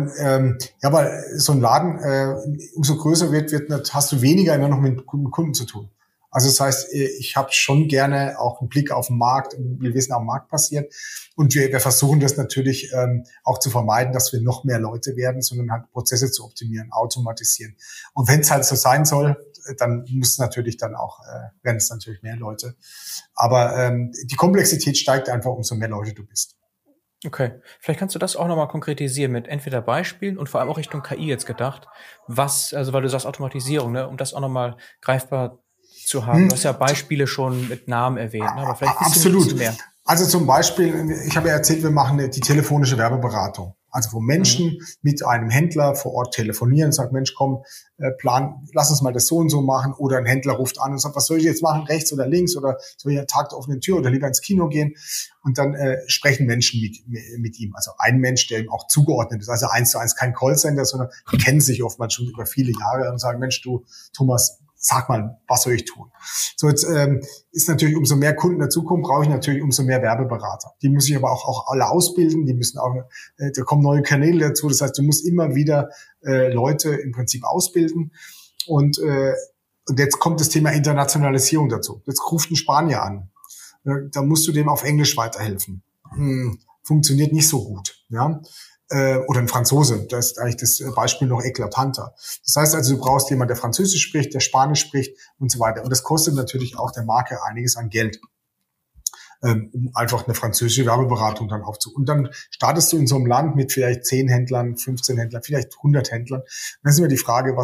Weil so ein Laden, umso größer wird, hast du weniger immer noch mit Kunden zu tun. Also das heißt, ich habe schon gerne auch einen Blick auf den Markt und will wissen, was am Markt passiert. Und wir versuchen das natürlich auch zu vermeiden, dass wir noch mehr Leute werden, sondern halt Prozesse zu optimieren, automatisieren. Und wenn es halt so sein soll, dann werden es natürlich mehr Leute. Aber die Komplexität steigt einfach, umso mehr Leute du bist. Okay, vielleicht kannst du das auch nochmal konkretisieren mit entweder Beispielen und vor allem auch Richtung KI jetzt gedacht. Also weil du sagst Automatisierung, ne, um das auch nochmal greifbar zu haben. Du hast ja Beispiele schon mit Namen erwähnt, ne? Aber vielleicht ein bisschen mehr. Also zum Beispiel, ich habe ja erzählt, wir machen die telefonische Werbeberatung. Also wo Menschen mit einem Händler vor Ort telefonieren und sagen, Mensch, komm, lass uns mal das so und so machen. Oder ein Händler ruft an und sagt, was soll ich jetzt machen, rechts oder links? Oder soll ich einen Tag der offenen Tür oder lieber ins Kino gehen? Und dann sprechen Menschen mit ihm. Also ein Mensch, der ihm auch zugeordnet ist. Also 1:1 kein Callcenter, sondern die kennen sich oftmals schon über viele Jahre und sagen, Mensch, du, Thomas, sag mal, was soll ich tun? So, jetzt ist natürlich, umso mehr Kunden dazukommen, brauche ich natürlich umso mehr Werbeberater. Die muss ich aber auch alle ausbilden, die müssen auch, da kommen neue Kanäle dazu, das heißt, du musst immer wieder Leute im Prinzip ausbilden. Und jetzt kommt das Thema Internationalisierung dazu. Jetzt ruft ein Spanier an. Da musst du dem auf Englisch weiterhelfen. Funktioniert nicht so gut, ja. Oder ein Franzose, das ist eigentlich das Beispiel noch eklatanter. Das heißt also, du brauchst jemanden, der Französisch spricht, der Spanisch spricht und so weiter. Und das kostet natürlich auch der Marke einiges an Geld, um einfach eine französische Werbeberatung dann Und dann startest du in so einem Land mit vielleicht 10 Händlern, 15 Händlern, vielleicht 100 Händlern. Dann ist immer die Frage,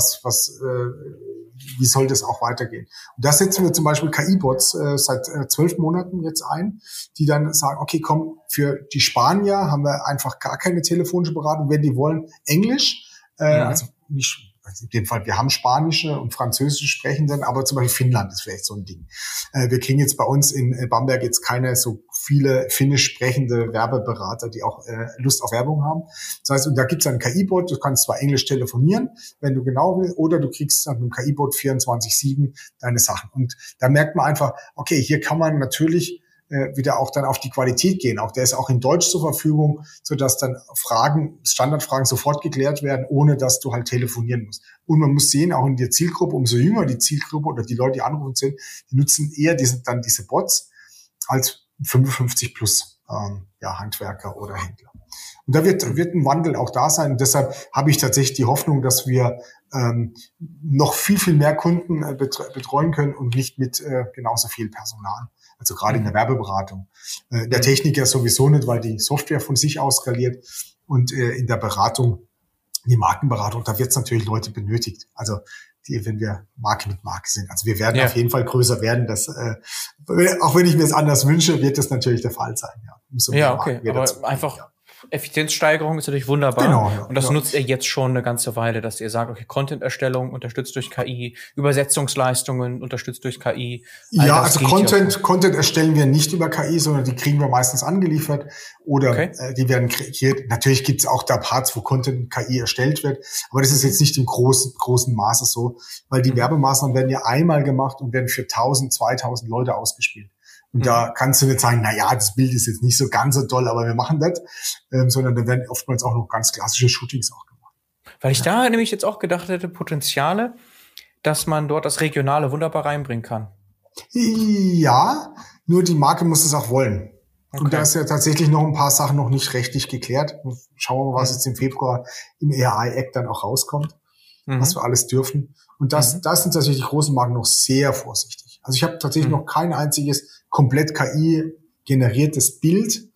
wie soll das auch weitergehen? Und da setzen wir zum Beispiel KI-Bots seit 12 Monaten jetzt ein, die dann sagen, okay, komm, für die Spanier haben wir einfach gar keine telefonische Beratung, wenn die wollen Englisch, also nicht in dem Fall, wir haben spanische und französische Sprechenden, aber zum Beispiel Finnland ist vielleicht so ein Ding. Wir kriegen jetzt bei uns in Bamberg jetzt keine so viele finnisch sprechende Werbeberater, die auch Lust auf Werbung haben. Das heißt, und da gibt es einen KI-Bot, du kannst zwar Englisch telefonieren, wenn du genau willst, oder du kriegst dann mit dem KI-Bot 24/7 deine Sachen. Und da merkt man einfach, okay, hier kann man natürlich wieder auch dann auf die Qualität gehen. Auch der ist auch in Deutsch zur Verfügung, sodass dann Standardfragen sofort geklärt werden, ohne dass du halt telefonieren musst. Und man muss sehen, auch in der Zielgruppe, umso jünger die Zielgruppe oder die Leute, die anrufen sind, die nutzen eher diese Bots als 55 plus Handwerker oder Händler. Und da wird ein Wandel auch da sein. Und deshalb habe ich tatsächlich die Hoffnung, dass wir noch viel, viel mehr Kunden betreuen können und nicht mit genauso viel Personal. Also gerade in der Werbeberatung. Der Techniker sowieso nicht, weil die Software von sich aus skaliert. Und in der Beratung, die Markenberatung, da wird es natürlich Leute benötigt. Also wenn wir Marke mit Marke sind. Also wir werden auf jeden Fall größer werden. Das, auch wenn ich mir es anders wünsche, wird das natürlich der Fall sein. Ja, okay. Aber einfach Effizienzsteigerung ist natürlich wunderbar. Genau, ja, und das nutzt ihr jetzt schon eine ganze Weile, dass ihr sagt, okay, Content-Erstellung unterstützt durch KI, Übersetzungsleistungen unterstützt durch KI. Ja, also Content erstellen wir nicht über KI, sondern die kriegen wir meistens angeliefert oder die werden kreiert. Natürlich gibt es auch da Parts, wo Content KI erstellt wird, aber das ist jetzt nicht im großen Maße so, weil die Werbemaßnahmen werden ja einmal gemacht und werden für 1000, 2000 Leute ausgespielt. Und da kannst du nicht sagen, na ja, das Bild ist jetzt nicht so ganz so toll, aber wir machen das, sondern da werden oftmals auch noch ganz klassische Shootings auch gemacht. Weil ich da nämlich jetzt auch gedacht hätte, Potenziale, dass man dort das Regionale wunderbar reinbringen kann. Ja, nur die Marke muss es auch wollen. Okay. Und da ist ja tatsächlich noch ein paar Sachen noch nicht rechtlich geklärt. Schauen wir mal, was jetzt im Februar im AI-Act dann auch rauskommt, was wir alles dürfen. Und das sind tatsächlich die großen Marken noch sehr vorsichtig. Also ich habe tatsächlich noch kein einziges komplett KI-generiertes Bild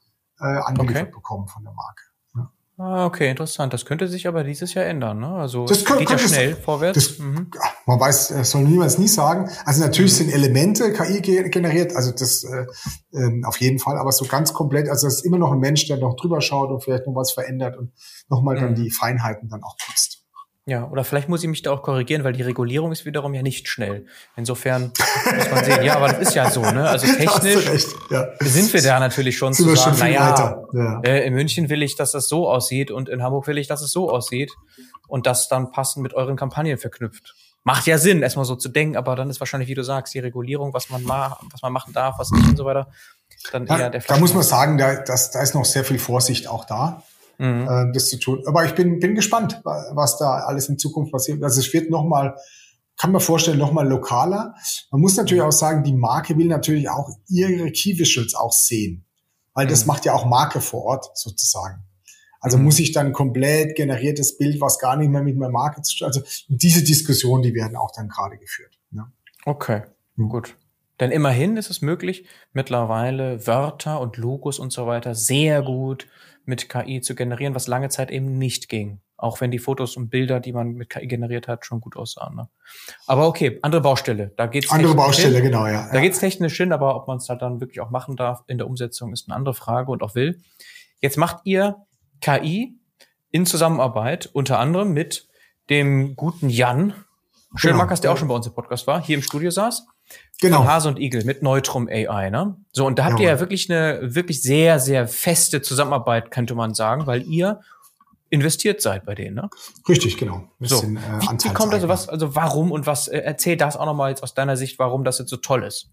angeliefert bekommen von der Marke. Ja. Ah, okay, interessant. Das könnte sich aber dieses Jahr ändern, ne? Also das geht ja schnell vorwärts. Man weiß, soll niemals nie sagen. Also natürlich sind Elemente KI generiert, also das auf jeden Fall, aber so ganz komplett, also es ist immer noch ein Mensch, der noch drüber schaut und vielleicht noch was verändert und nochmal dann die Feinheiten dann auch putzt. Ja, oder vielleicht muss ich mich da auch korrigieren, weil die Regulierung ist wiederum ja nicht schnell. Insofern muss man sehen, ja, aber das ist ja so, ne? Also technisch sind wir da natürlich schon zu sagen, in München will ich, dass das so aussieht und in Hamburg will ich, dass es so aussieht und das dann passend mit euren Kampagnen verknüpft. Macht ja Sinn, erstmal so zu denken, aber dann ist wahrscheinlich, wie du sagst, die Regulierung, was man machen darf, was nicht und so weiter, dann eher der Fall. Da muss man sagen, da ist noch sehr viel Vorsicht auch da. Das zu tun. Aber ich bin gespannt, was da alles in Zukunft passiert. Also es wird kann man vorstellen, nochmal lokaler. Man muss natürlich auch sagen, die Marke will natürlich auch ihre Key Visuals auch sehen. Weil das macht ja auch Marke vor Ort sozusagen. Also muss ich dann komplett generiertes Bild, was gar nicht mehr mit meiner Marke zu tun. Also diese Diskussion, die werden auch dann gerade geführt. Ne? Okay, gut. Denn immerhin ist es möglich, mittlerweile Wörter und Logos und so weiter sehr gut mit KI zu generieren, was lange Zeit eben nicht ging. Auch wenn die Fotos und Bilder, die man mit KI generiert hat, schon gut aussahen. Ne? Aber okay, andere Baustelle. Da geht's andere Baustelle, hin. Genau, ja. Da geht's technisch hin, aber ob man es halt dann wirklich auch machen darf in der Umsetzung, ist eine andere Frage und auch will. Jetzt macht ihr KI in Zusammenarbeit unter anderem mit dem guten Jan Schönmackers, der auch schon bei uns im Podcast war, hier im Studio saß. Genau. Von Hase und Igel mit Neutrum AI, ne? So, und da habt ihr ja wirklich eine sehr, sehr feste Zusammenarbeit, könnte man sagen, weil ihr investiert seid bei denen, ne? Richtig, genau. So, wie kommt also warum und was, erzähl das auch nochmal jetzt aus deiner Sicht, warum das jetzt so toll ist.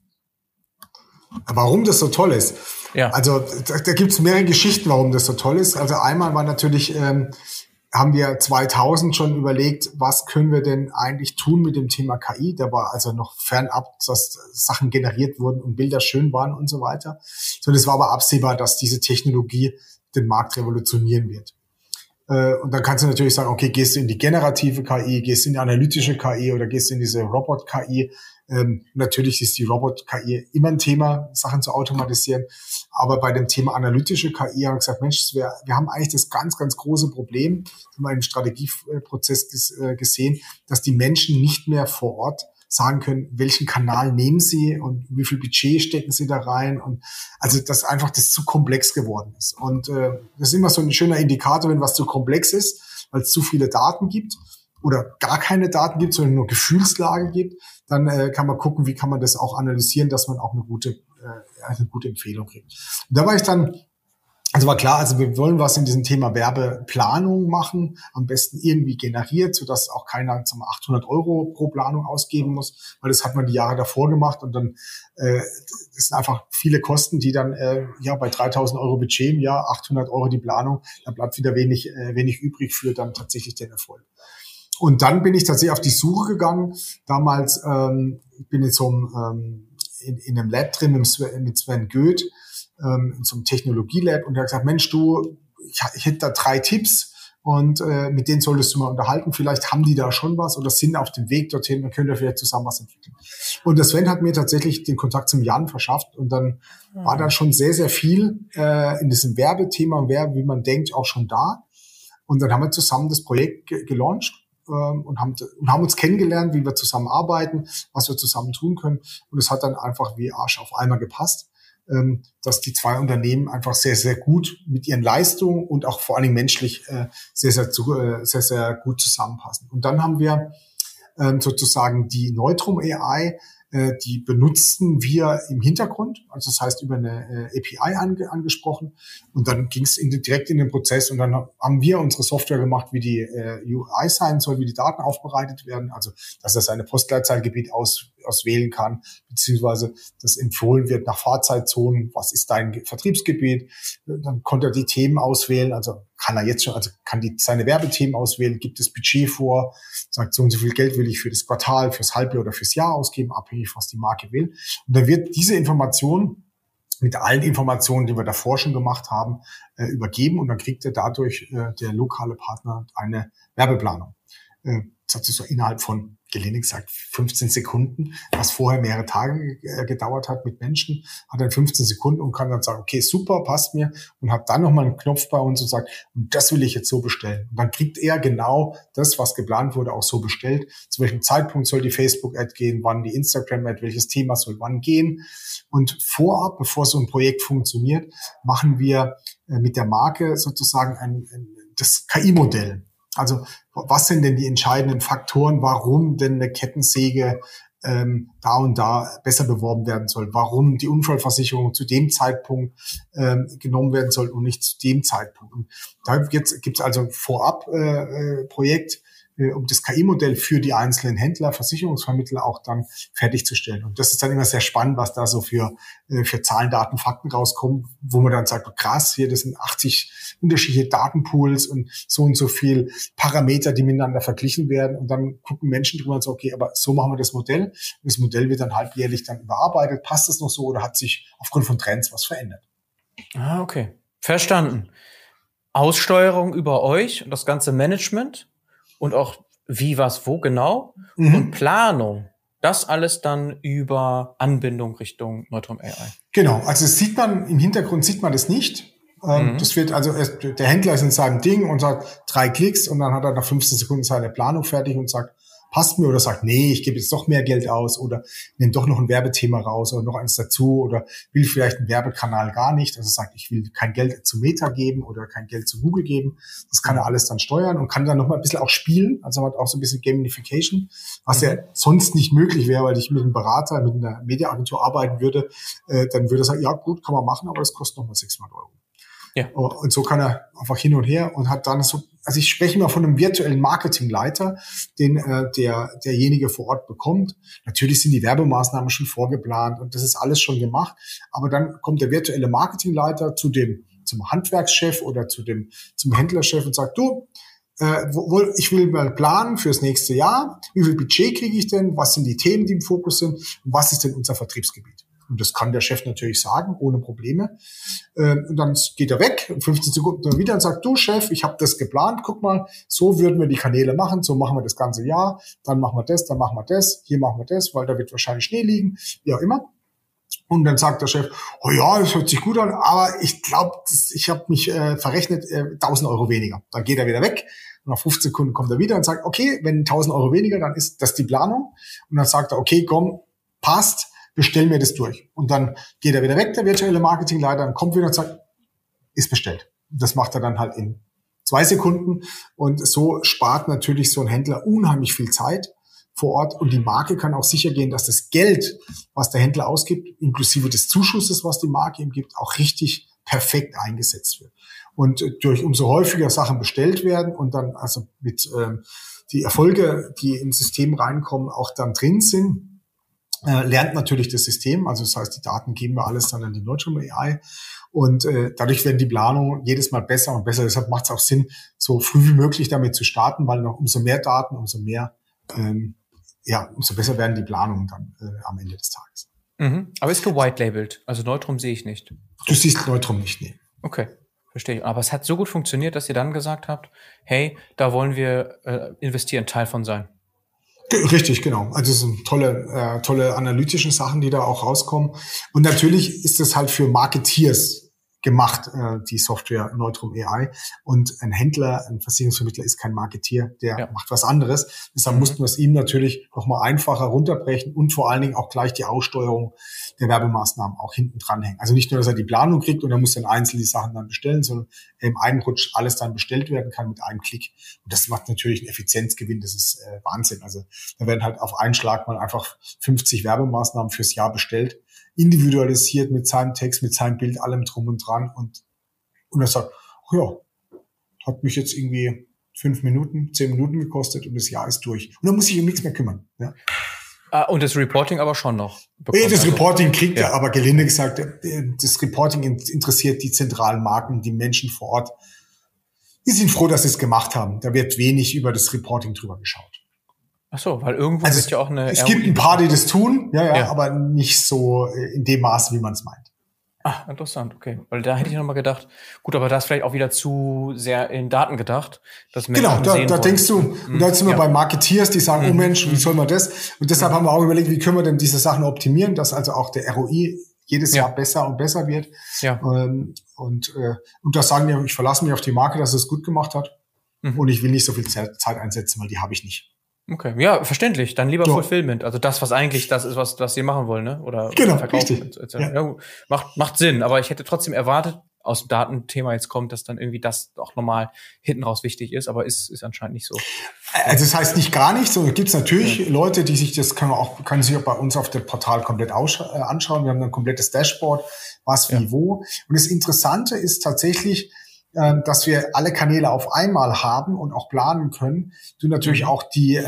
Warum das so toll ist? Ja. Also, da gibt's mehrere Geschichten, warum das so toll ist. Also einmal war natürlich, haben wir 2000 schon überlegt, was können wir denn eigentlich tun mit dem Thema KI? Da war also noch fernab, dass Sachen generiert wurden und Bilder schön waren und so weiter. Sondern es war aber absehbar, dass diese Technologie den Markt revolutionieren wird. Und dann kannst du natürlich sagen, okay, gehst du in die generative KI, gehst du in die analytische KI oder gehst du in diese Robot-KI? Natürlich ist die Robot-KI immer ein Thema, Sachen zu automatisieren. Aber bei dem Thema analytische KI haben wir gesagt, Mensch, wir haben eigentlich das ganz, ganz große Problem, haben wir im Strategieprozess gesehen, dass die Menschen nicht mehr vor Ort sagen können, welchen Kanal nehmen sie und wie viel Budget stecken sie da rein. Und also, dass einfach das zu komplex geworden ist. Und das ist immer so ein schöner Indikator, wenn was zu komplex ist, weil es zu viele Daten gibt oder gar keine Daten gibt, sondern nur Gefühlslage gibt, dann kann man gucken, wie kann man das auch analysieren, dass man auch eine gute Empfehlung kriegt. Und da war ich dann, also war klar, also wir wollen was in diesem Thema Werbeplanung machen, am besten irgendwie generiert, sodass auch keiner 800 € pro Planung ausgeben muss, weil das hat man die Jahre davor gemacht und dann das sind einfach viele Kosten, die dann bei 3.000 € Budget im Jahr, 800 € die Planung, da bleibt wieder wenig übrig für dann tatsächlich den Erfolg. Und dann bin ich tatsächlich auf die Suche gegangen. Damals ich bin in so einem in einem Lab drin mit Sven Goeth, in so einem Technologie-Lab, und er hat gesagt, Mensch, ich hätte da 3 Tipps und mit denen solltest du mal unterhalten. Vielleicht haben die da schon was oder sind auf dem Weg dorthin, dann könnt ihr vielleicht zusammen was entwickeln. Und der Sven hat mir tatsächlich den Kontakt zum Jan verschafft und dann war dann schon sehr, sehr viel in diesem Werbethema, wie man denkt, auch schon da. Und dann haben wir zusammen das Projekt gelauncht. Und haben uns kennengelernt, wie wir zusammenarbeiten, was wir zusammen tun können. Und es hat dann einfach wie Arsch auf Eimer gepasst, dass die 2 Unternehmen einfach sehr, sehr gut mit ihren Leistungen und auch vor allen Dingen menschlich sehr, sehr gut zusammenpassen. Und dann haben wir sozusagen die Neutrum AI, die benutzten wir im Hintergrund, also das heißt über eine API angesprochen, und dann ging es direkt in den Prozess und dann haben wir unsere Software gemacht, wie die UI sein soll, wie die Daten aufbereitet werden, also dass er seine Postleitzahlgebiet auswählen kann, beziehungsweise das empfohlen wird nach Fahrzeitzonen, was ist dein Vertriebsgebiet, dann konnte er die Themen auswählen, also kann er jetzt schon, also kann seine Werbethemen auswählen, gibt das Budget vor, sagt, so und so viel Geld will ich für das Quartal, fürs Halbjahr oder fürs Jahr ausgeben, abhängig, was die Marke will. Und dann wird diese Information mit allen Informationen, die wir davor schon gemacht haben, übergeben, und dann kriegt er dadurch der lokale Partner eine Werbeplanung. das hat so innerhalb von, gelinde gesagt, 15 Sekunden, was vorher mehrere Tage gedauert hat mit Menschen, hat dann 15 Sekunden und kann dann sagen, okay, super, passt mir, und hat dann nochmal einen Knopf bei uns und sagt, und das will ich jetzt so bestellen. Und dann kriegt er genau das, was geplant wurde, auch so bestellt. Zu welchem Zeitpunkt soll die Facebook-Ad gehen, wann die Instagram-Ad, welches Thema soll wann gehen. Und vorab, bevor so ein Projekt funktioniert, machen wir mit der Marke sozusagen das KI-Modell. Also was sind denn die entscheidenden Faktoren, warum denn eine Kettensäge da und da besser beworben werden soll, warum die Unfallversicherung zu dem Zeitpunkt genommen werden soll und nicht zu dem Zeitpunkt. Und da gibt's also vorab Projekt, um das KI-Modell für die einzelnen Händler, Versicherungsvermittler auch dann fertigzustellen. Und das ist dann immer sehr spannend, was da so für Zahlen, Daten, Fakten rauskommen, wo man dann sagt, oh, krass, hier, das sind 80 unterschiedliche Datenpools und so viel Parameter, die miteinander verglichen werden. Und dann gucken Menschen drüber und sagen, okay, aber so machen wir das Modell. Und das Modell wird dann halbjährlich dann überarbeitet. Passt das noch so oder hat sich aufgrund von Trends was verändert? Ah, okay. Verstanden. Aussteuerung über euch und das ganze Management und auch wie, was, wo genau und Planung. Das alles dann über Anbindung Richtung Neutrum AI. Genau, also das sieht man, im Hintergrund sieht man das nicht. Das wird also, der Händler ist in seinem Ding und sagt 3 Klicks und dann hat er nach 15 Sekunden seine Planung fertig und sagt, passt mir, oder sagt, nee, ich gebe jetzt doch mehr Geld aus oder nehme doch noch ein Werbethema raus oder noch eins dazu oder will vielleicht einen Werbekanal gar nicht. Also sagt, ich will kein Geld zu Meta geben oder kein Geld zu Google geben. Das kann er alles dann steuern und kann dann noch mal ein bisschen auch spielen. Also hat auch so ein bisschen Gamification, was ja sonst nicht möglich wäre, weil ich mit einem Berater, mit einer Mediaagentur arbeiten würde. Dann würde er sagen, ja gut, kann man machen, aber das kostet nochmal 600 €. Ja. Und so kann er einfach hin und her und hat dann so, also ich spreche mal von einem virtuellen Marketingleiter, den derjenige vor Ort bekommt. Natürlich sind die Werbemaßnahmen schon vorgeplant und das ist alles schon gemacht, aber dann kommt der virtuelle Marketingleiter zum Handwerkschef oder zum Händlerchef und sagt, du, ich will mal planen fürs nächste Jahr, wie viel Budget kriege ich denn, was sind die Themen, die im Fokus sind und was ist denn unser Vertriebsgebiet? Und das kann der Chef natürlich sagen, ohne Probleme. Und dann geht er weg, 15 Sekunden wieder und sagt, du Chef, ich habe das geplant, guck mal, so würden wir die Kanäle machen, so machen wir das ganze Jahr, dann machen wir das, hier machen wir das, weil da wird wahrscheinlich Schnee liegen, wie auch immer. Und dann sagt der Chef, oh ja, das hört sich gut an, aber ich glaube, ich habe mich verrechnet, 1.000 € weniger. Dann geht er wieder weg und nach 15 Sekunden kommt er wieder und sagt, okay, wenn 1.000 € weniger, dann ist das die Planung. Und dann sagt er, okay, komm, passt, bestell mir das durch. Und dann geht er wieder weg, der virtuelle Marketingleiter, und kommt wieder und sagt, ist bestellt. Das macht er dann halt in 2 Sekunden. Und so spart natürlich so ein Händler unheimlich viel Zeit vor Ort. Und die Marke kann auch sicher gehen, dass das Geld, was der Händler ausgibt, inklusive des Zuschusses, was die Marke ihm gibt, auch richtig perfekt eingesetzt wird. Und durch umso häufiger Sachen bestellt werden und dann also mit die Erfolge, die ins System reinkommen, auch dann drin sind, lernt natürlich das System, also das heißt, die Daten geben wir alles dann an die Neutrum AI und dadurch werden die Planungen jedes Mal besser und besser. Deshalb macht es auch Sinn, so früh wie möglich damit zu starten, weil noch umso mehr Daten, umso besser werden die Planungen dann am Ende des Tages. Mhm. Aber ist gewhite-labelt, also Neutrum sehe ich nicht. Du siehst Neutrum nicht, nee. Okay, verstehe ich. Aber es hat so gut funktioniert, dass ihr dann gesagt habt, hey, da wollen wir investieren, Teil von sein. Richtig, genau. Also es sind tolle analytische Sachen, die da auch rauskommen. Und natürlich ist es halt für Marketeers gemacht, die Software Neutrum AI. Und ein Händler, ein Versicherungsvermittler ist kein Marketeer, der macht was anderes. Deshalb mussten wir es ihm natürlich noch mal einfacher runterbrechen und vor allen Dingen auch gleich die Aussteuerung der Werbemaßnahmen auch hinten dranhängen. Also nicht nur, dass er die Planung kriegt und er muss dann einzeln die Sachen dann bestellen, sondern im einen Rutsch alles dann bestellt werden kann mit einem Klick. Und das macht natürlich einen Effizienzgewinn. Das ist Wahnsinn. Also da werden halt auf einen Schlag mal einfach 50 Werbemaßnahmen fürs Jahr bestellt, individualisiert mit seinem Text, mit seinem Bild, allem drum und dran. Und er sagt, ach ja, hat mich jetzt irgendwie 5 Minuten, 10 Minuten gekostet und das Jahr ist durch. Und dann muss ich um nichts mehr kümmern. Ja. Und das Reporting aber schon noch? Das Reporting kriegt er, aber gelinde gesagt, das Reporting interessiert die zentralen Marken, die Menschen vor Ort. Die sind froh, dass sie es gemacht haben. Da wird wenig über das Reporting drüber geschaut. Ach so, weil irgendwo wird ja auch eine... Es gibt ein paar, die das tun, ja, aber nicht so in dem Maße, wie man es meint. Ah, interessant, okay. Weil da hätte ich nochmal gedacht, gut, aber da ist vielleicht auch wieder zu sehr in Daten gedacht, dass Menschen Genau, sehen da wollen. denkst du, und da sind wir bei Marketeers, die sagen, oh Mensch, wie soll man das? Und deshalb haben wir auch überlegt, wie können wir denn diese Sachen optimieren, dass also auch der ROI jedes Jahr besser und besser wird. Ja. Und da sagen wir, ich verlasse mich auf die Marke, dass es gut gemacht hat. Und ich will nicht so viel Zeit einsetzen, weil die habe ich nicht. Okay, ja, verständlich. Dann lieber So. Fulfillment. Also das, was eigentlich das ist, was sie machen wollen, ne? Oder Genau, verkaufen. richtig. Ja, macht Sinn. Aber ich hätte trotzdem erwartet, aus dem Datenthema jetzt kommt, dass dann irgendwie das auch nochmal hinten raus wichtig ist. Aber ist anscheinend nicht so. Also das heißt nicht gar nicht, sondern gibt es natürlich Leute, die sich das können sich auch bei uns auf dem Portal komplett anschauen. Wir haben ein komplettes Dashboard, was, wie, wo. Und das Interessante ist tatsächlich, dass wir alle Kanäle auf einmal haben und auch planen können, du natürlich auch die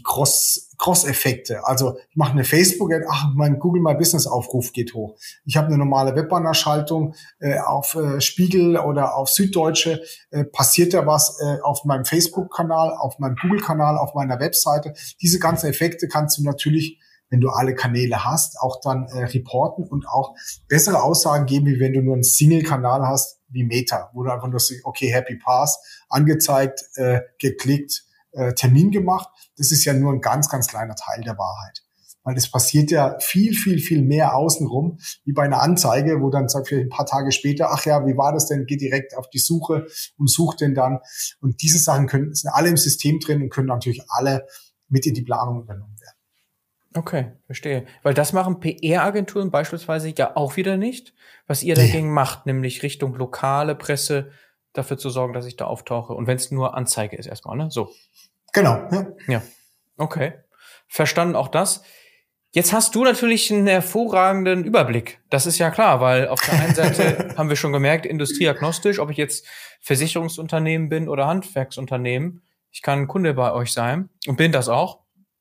Cross-Effekte. Also ich mache eine Facebook-Ad, mein Google My Business-Aufruf geht hoch. Ich habe eine normale Webbanner-Schaltung auf Spiegel oder auf Süddeutsche. Passiert da was auf meinem Facebook-Kanal, auf meinem Google-Kanal, auf meiner Webseite? Diese ganzen Effekte kannst du natürlich, wenn du alle Kanäle hast, auch dann reporten und auch bessere Aussagen geben, wie wenn du nur einen Single-Kanal hast, wie Meta, wo du einfach nur sagst, okay, Happy Pass, angezeigt, geklickt, Termin gemacht. Das ist ja nur ein ganz, ganz kleiner Teil der Wahrheit. Weil es passiert ja viel, viel, viel mehr außenrum, wie bei einer Anzeige, wo dann sagt ein paar Tage später, ach ja, wie war das denn? Geht direkt auf die Suche und sucht den dann. Und diese Sachen sind alle im System drin und können natürlich alle mit in die Planung übernommen werden. Okay, verstehe. Weil das machen PR-Agenturen beispielsweise ja auch wieder nicht, was ihr dagegen macht, nämlich Richtung lokale Presse dafür zu sorgen, dass ich da auftauche. Und wenn es nur Anzeige ist erstmal, ne? So. Genau. Ja. Okay. Verstanden auch das. Jetzt hast du natürlich einen hervorragenden Überblick. Das ist ja klar, weil auf der einen Seite haben wir schon gemerkt, industrieagnostisch, ob ich jetzt Versicherungsunternehmen bin oder Handwerksunternehmen. Ich kann ein Kunde bei euch sein und bin das auch.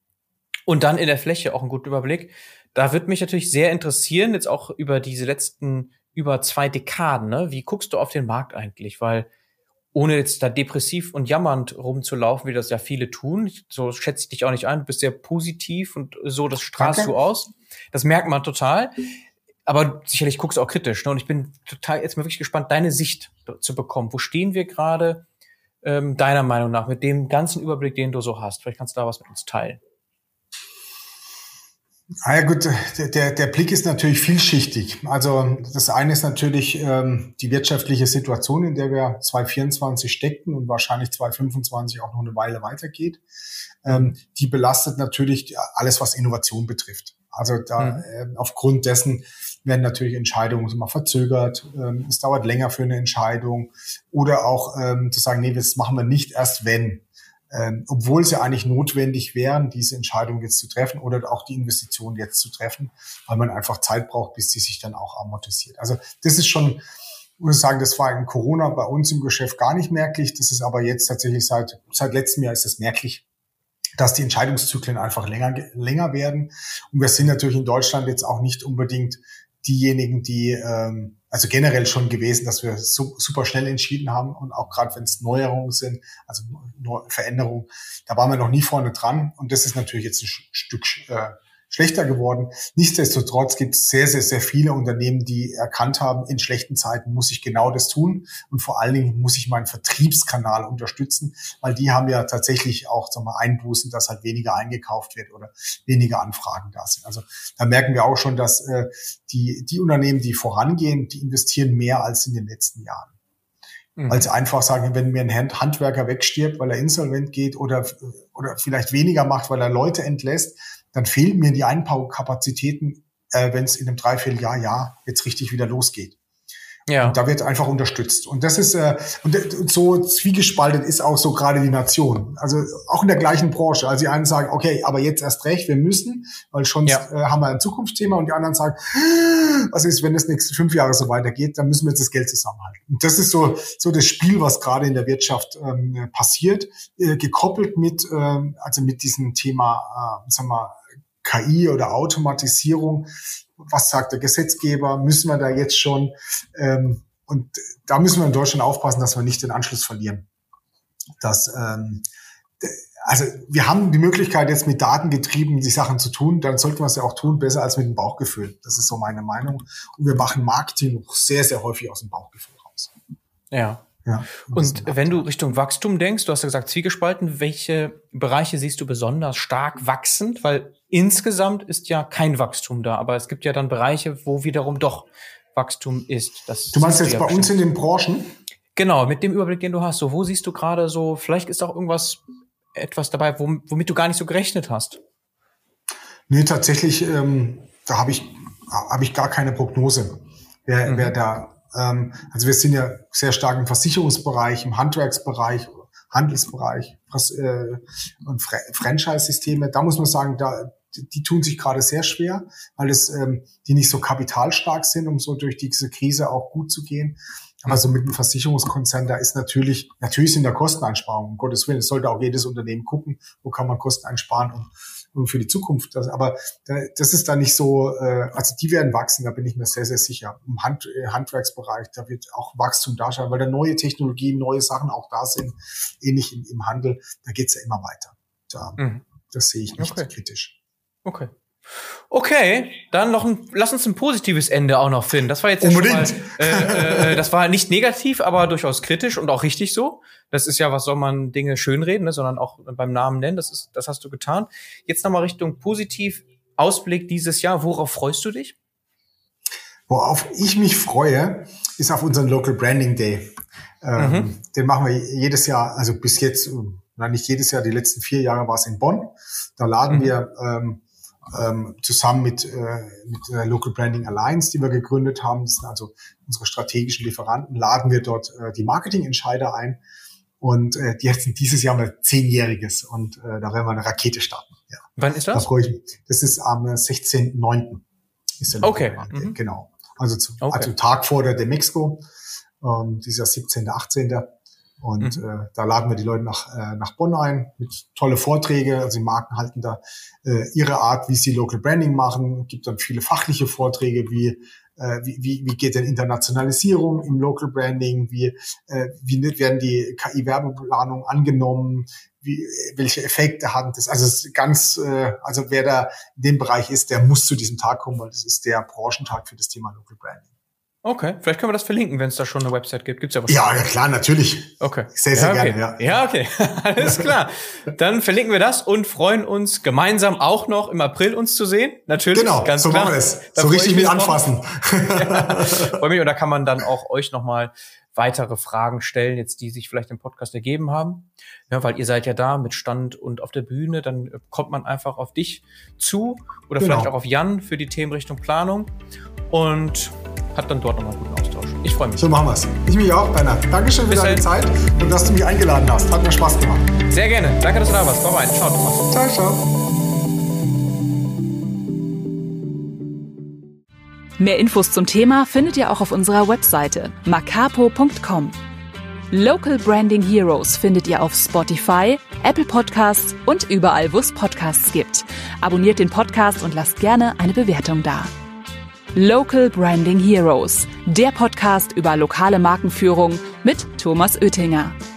Und dann in der Fläche auch einen guten Überblick. Da wird mich natürlich sehr interessieren, jetzt auch über diese letzten über 2 Dekaden, ne? Wie guckst du auf den Markt eigentlich? Weil ohne jetzt da depressiv und jammernd rumzulaufen, wie das ja viele tun, so schätze ich dich auch nicht ein, du bist sehr positiv und so, das strahlst du aus. Das merkt man total. Aber sicherlich guckst du auch kritisch, ne? Und ich bin total jetzt mal wirklich gespannt, deine Sicht zu bekommen. Wo stehen wir gerade, deiner Meinung nach, mit dem ganzen Überblick, den du so hast? Vielleicht kannst du da was mit uns teilen. Ja gut, der Blick ist natürlich vielschichtig. Also das eine ist natürlich die wirtschaftliche Situation, in der wir 2024 steckten und wahrscheinlich 2025 auch noch eine Weile weitergeht. Die belastet natürlich alles, was Innovation betrifft. Also da aufgrund dessen werden natürlich Entscheidungen immer verzögert. Es dauert länger für eine Entscheidung oder auch zu sagen, nee, das machen wir nicht erst wenn. Obwohl sie eigentlich notwendig wären, diese Entscheidung jetzt zu treffen oder auch die Investition jetzt zu treffen, weil man einfach Zeit braucht, bis sie sich dann auch amortisiert. Also das ist schon, muss ich sagen, das war in Corona bei uns im Geschäft gar nicht merklich. Das ist aber jetzt tatsächlich seit letztem Jahr ist es merklich, dass die Entscheidungszyklen einfach länger werden. Und wir sind natürlich in Deutschland jetzt auch nicht unbedingt diejenigen, die also generell schon gewesen, dass wir super schnell entschieden haben und auch gerade wenn es Neuerungen sind, also Veränderungen, da waren wir noch nie vorne dran und das ist natürlich jetzt ein Stück schlechter geworden. Nichtsdestotrotz gibt es sehr, sehr, sehr viele Unternehmen, die erkannt haben, in schlechten Zeiten muss ich genau das tun und vor allen Dingen muss ich meinen Vertriebskanal unterstützen, weil die haben ja tatsächlich auch Einbußen, dass halt weniger eingekauft wird oder weniger Anfragen da sind. Also da merken wir auch schon, dass die Unternehmen, die vorangehen, die investieren mehr als in den letzten Jahren. Weil sie einfach sagen, wenn mir ein Handwerker wegstirbt, weil er insolvent geht oder vielleicht weniger macht, weil er Leute entlässt, dann fehlen mir die Einbaukapazitäten, wenn es in einem 3-4 Jahr jetzt richtig wieder losgeht. Ja. Und da wird einfach unterstützt. Und das ist und so zwiegespalten ist auch so gerade die Nation. Also auch in der gleichen Branche. Also die einen sagen, okay, aber jetzt erst recht, wir müssen, weil schon haben wir ein Zukunftsthema. Und die anderen sagen, was ist, wenn das nächste 5 Jahre so weitergeht, dann müssen wir jetzt das Geld zusammenhalten. Und das ist so das Spiel, was gerade in der Wirtschaft passiert, gekoppelt mit diesem Thema, KI oder Automatisierung. Was sagt der Gesetzgeber? Müssen wir da jetzt schon? Und da müssen wir in Deutschland aufpassen, dass wir nicht den Anschluss verlieren. Also wir haben die Möglichkeit, jetzt mit Daten getrieben die Sachen zu tun, dann sollten wir es ja auch tun, besser als mit dem Bauchgefühl. Das ist so meine Meinung. Und wir machen Marketing sehr, sehr häufig aus dem Bauchgefühl raus. Ja. Und wenn du Richtung Wachstum denkst, du hast ja gesagt zwiegespalten, welche Bereiche siehst du besonders stark wachsend? Weil insgesamt ist ja kein Wachstum da, aber es gibt ja dann Bereiche, wo wiederum doch Wachstum ist. Du meinst jetzt bei uns in den Branchen? Genau, mit dem Überblick, den du hast. So, wo siehst du gerade so, vielleicht ist auch etwas dabei, womit du gar nicht so gerechnet hast? Nee, tatsächlich, da habe ich gar keine Prognose. Wer da, also wir sind ja sehr stark im Versicherungsbereich, im Handwerksbereich, Handelsbereich und Franchise-Systeme. Da muss man sagen, die tun sich gerade sehr schwer, weil die nicht so kapitalstark sind, um so durch diese Krise auch gut zu gehen. Aber so mit einem Versicherungskonzern, da ist natürlich sind da Kosteneinsparungen, um Gottes Willen. Es sollte auch jedes Unternehmen gucken, wo kann man Kosten einsparen und für die Zukunft. Aber das ist da nicht so, also die werden wachsen, da bin ich mir sehr, sehr sicher. Im Handwerksbereich, da wird auch Wachstum da sein, weil da neue Technologien, neue Sachen auch da sind, ähnlich im Handel, da geht's ja immer weiter. Das sehe ich nicht kritisch. Okay, dann lass uns ein positives Ende auch noch finden. Das war jetzt unbedingt. Das war nicht negativ, aber durchaus kritisch und auch richtig so. Das ist ja, was soll man Dinge schönreden, ne, sondern auch beim Namen nennen. Das hast du getan. Jetzt nochmal Richtung positiv Ausblick dieses Jahr. Worauf freust du dich? Worauf ich mich freue, ist auf unseren Local Branding Day. Den machen wir jedes Jahr, also bis jetzt, nicht jedes Jahr, die letzten 4 Jahre war es in Bonn. Da laden wir zusammen mit der Local Branding Alliance, die wir gegründet haben, das sind also unsere strategischen Lieferanten, laden wir dort die Marketingentscheider ein und die jetzt dieses Jahr mal 10-jähriges und da werden wir eine Rakete starten. Ja. Wann ist das? Da freue ich mich. Das ist am 16.09. ist der Local Branding, genau. Also Tag vor der Demexco, dieses Jahr 17., 18. Und da laden wir die Leute nach Bonn ein mit tolle Vorträge. Also die Marken halten da ihre Art, wie sie Local Branding machen. Es gibt dann viele fachliche Vorträge, wie geht denn Internationalisierung im Local Branding, wie werden die KI-Werbeplanung angenommen, welche Effekte hat das. Also es ist ganz, also wer da in dem Bereich ist, der muss zu diesem Tag kommen, weil das ist der Branchentag für das Thema Local Branding. Okay, vielleicht können wir das verlinken, wenn es da schon eine Website gibt. Gibt's ja wahrscheinlich. Ja, klar, natürlich. Okay. Sehr, sehr gerne, ja. Ja, okay. Alles klar. Dann verlinken wir das und freuen uns gemeinsam auch noch im April uns zu sehen. Natürlich. Genau, ganz so klar. machen wir es. So richtig mit anfassen. Freue mich, und da kann man dann auch euch nochmal weitere Fragen stellen, jetzt die sich vielleicht im Podcast ergeben haben. Ja, weil ihr seid ja da mit Stand und auf der Bühne, dann kommt man einfach auf dich zu oder vielleicht auch auf Jan für die Themen Richtung Planung und hat dann dort nochmal einen guten Austausch. Ich freue mich. So machen wir es. Ich mich auch, Bernhard. Dankeschön für deine Zeit und dass du mich eingeladen hast. Hat mir Spaß gemacht. Sehr gerne. Danke, dass du da warst. Bye bye. Ciao, Thomas. Ciao, ciao. Mehr Infos zum Thema findet ihr auch auf unserer Webseite macapo.com. Local Branding Heroes findet ihr auf Spotify, Apple Podcasts und überall, wo es Podcasts gibt. Abonniert den Podcast und lasst gerne eine Bewertung da. Local Branding Heroes, der Podcast über lokale Markenführung mit Thomas Oettinger.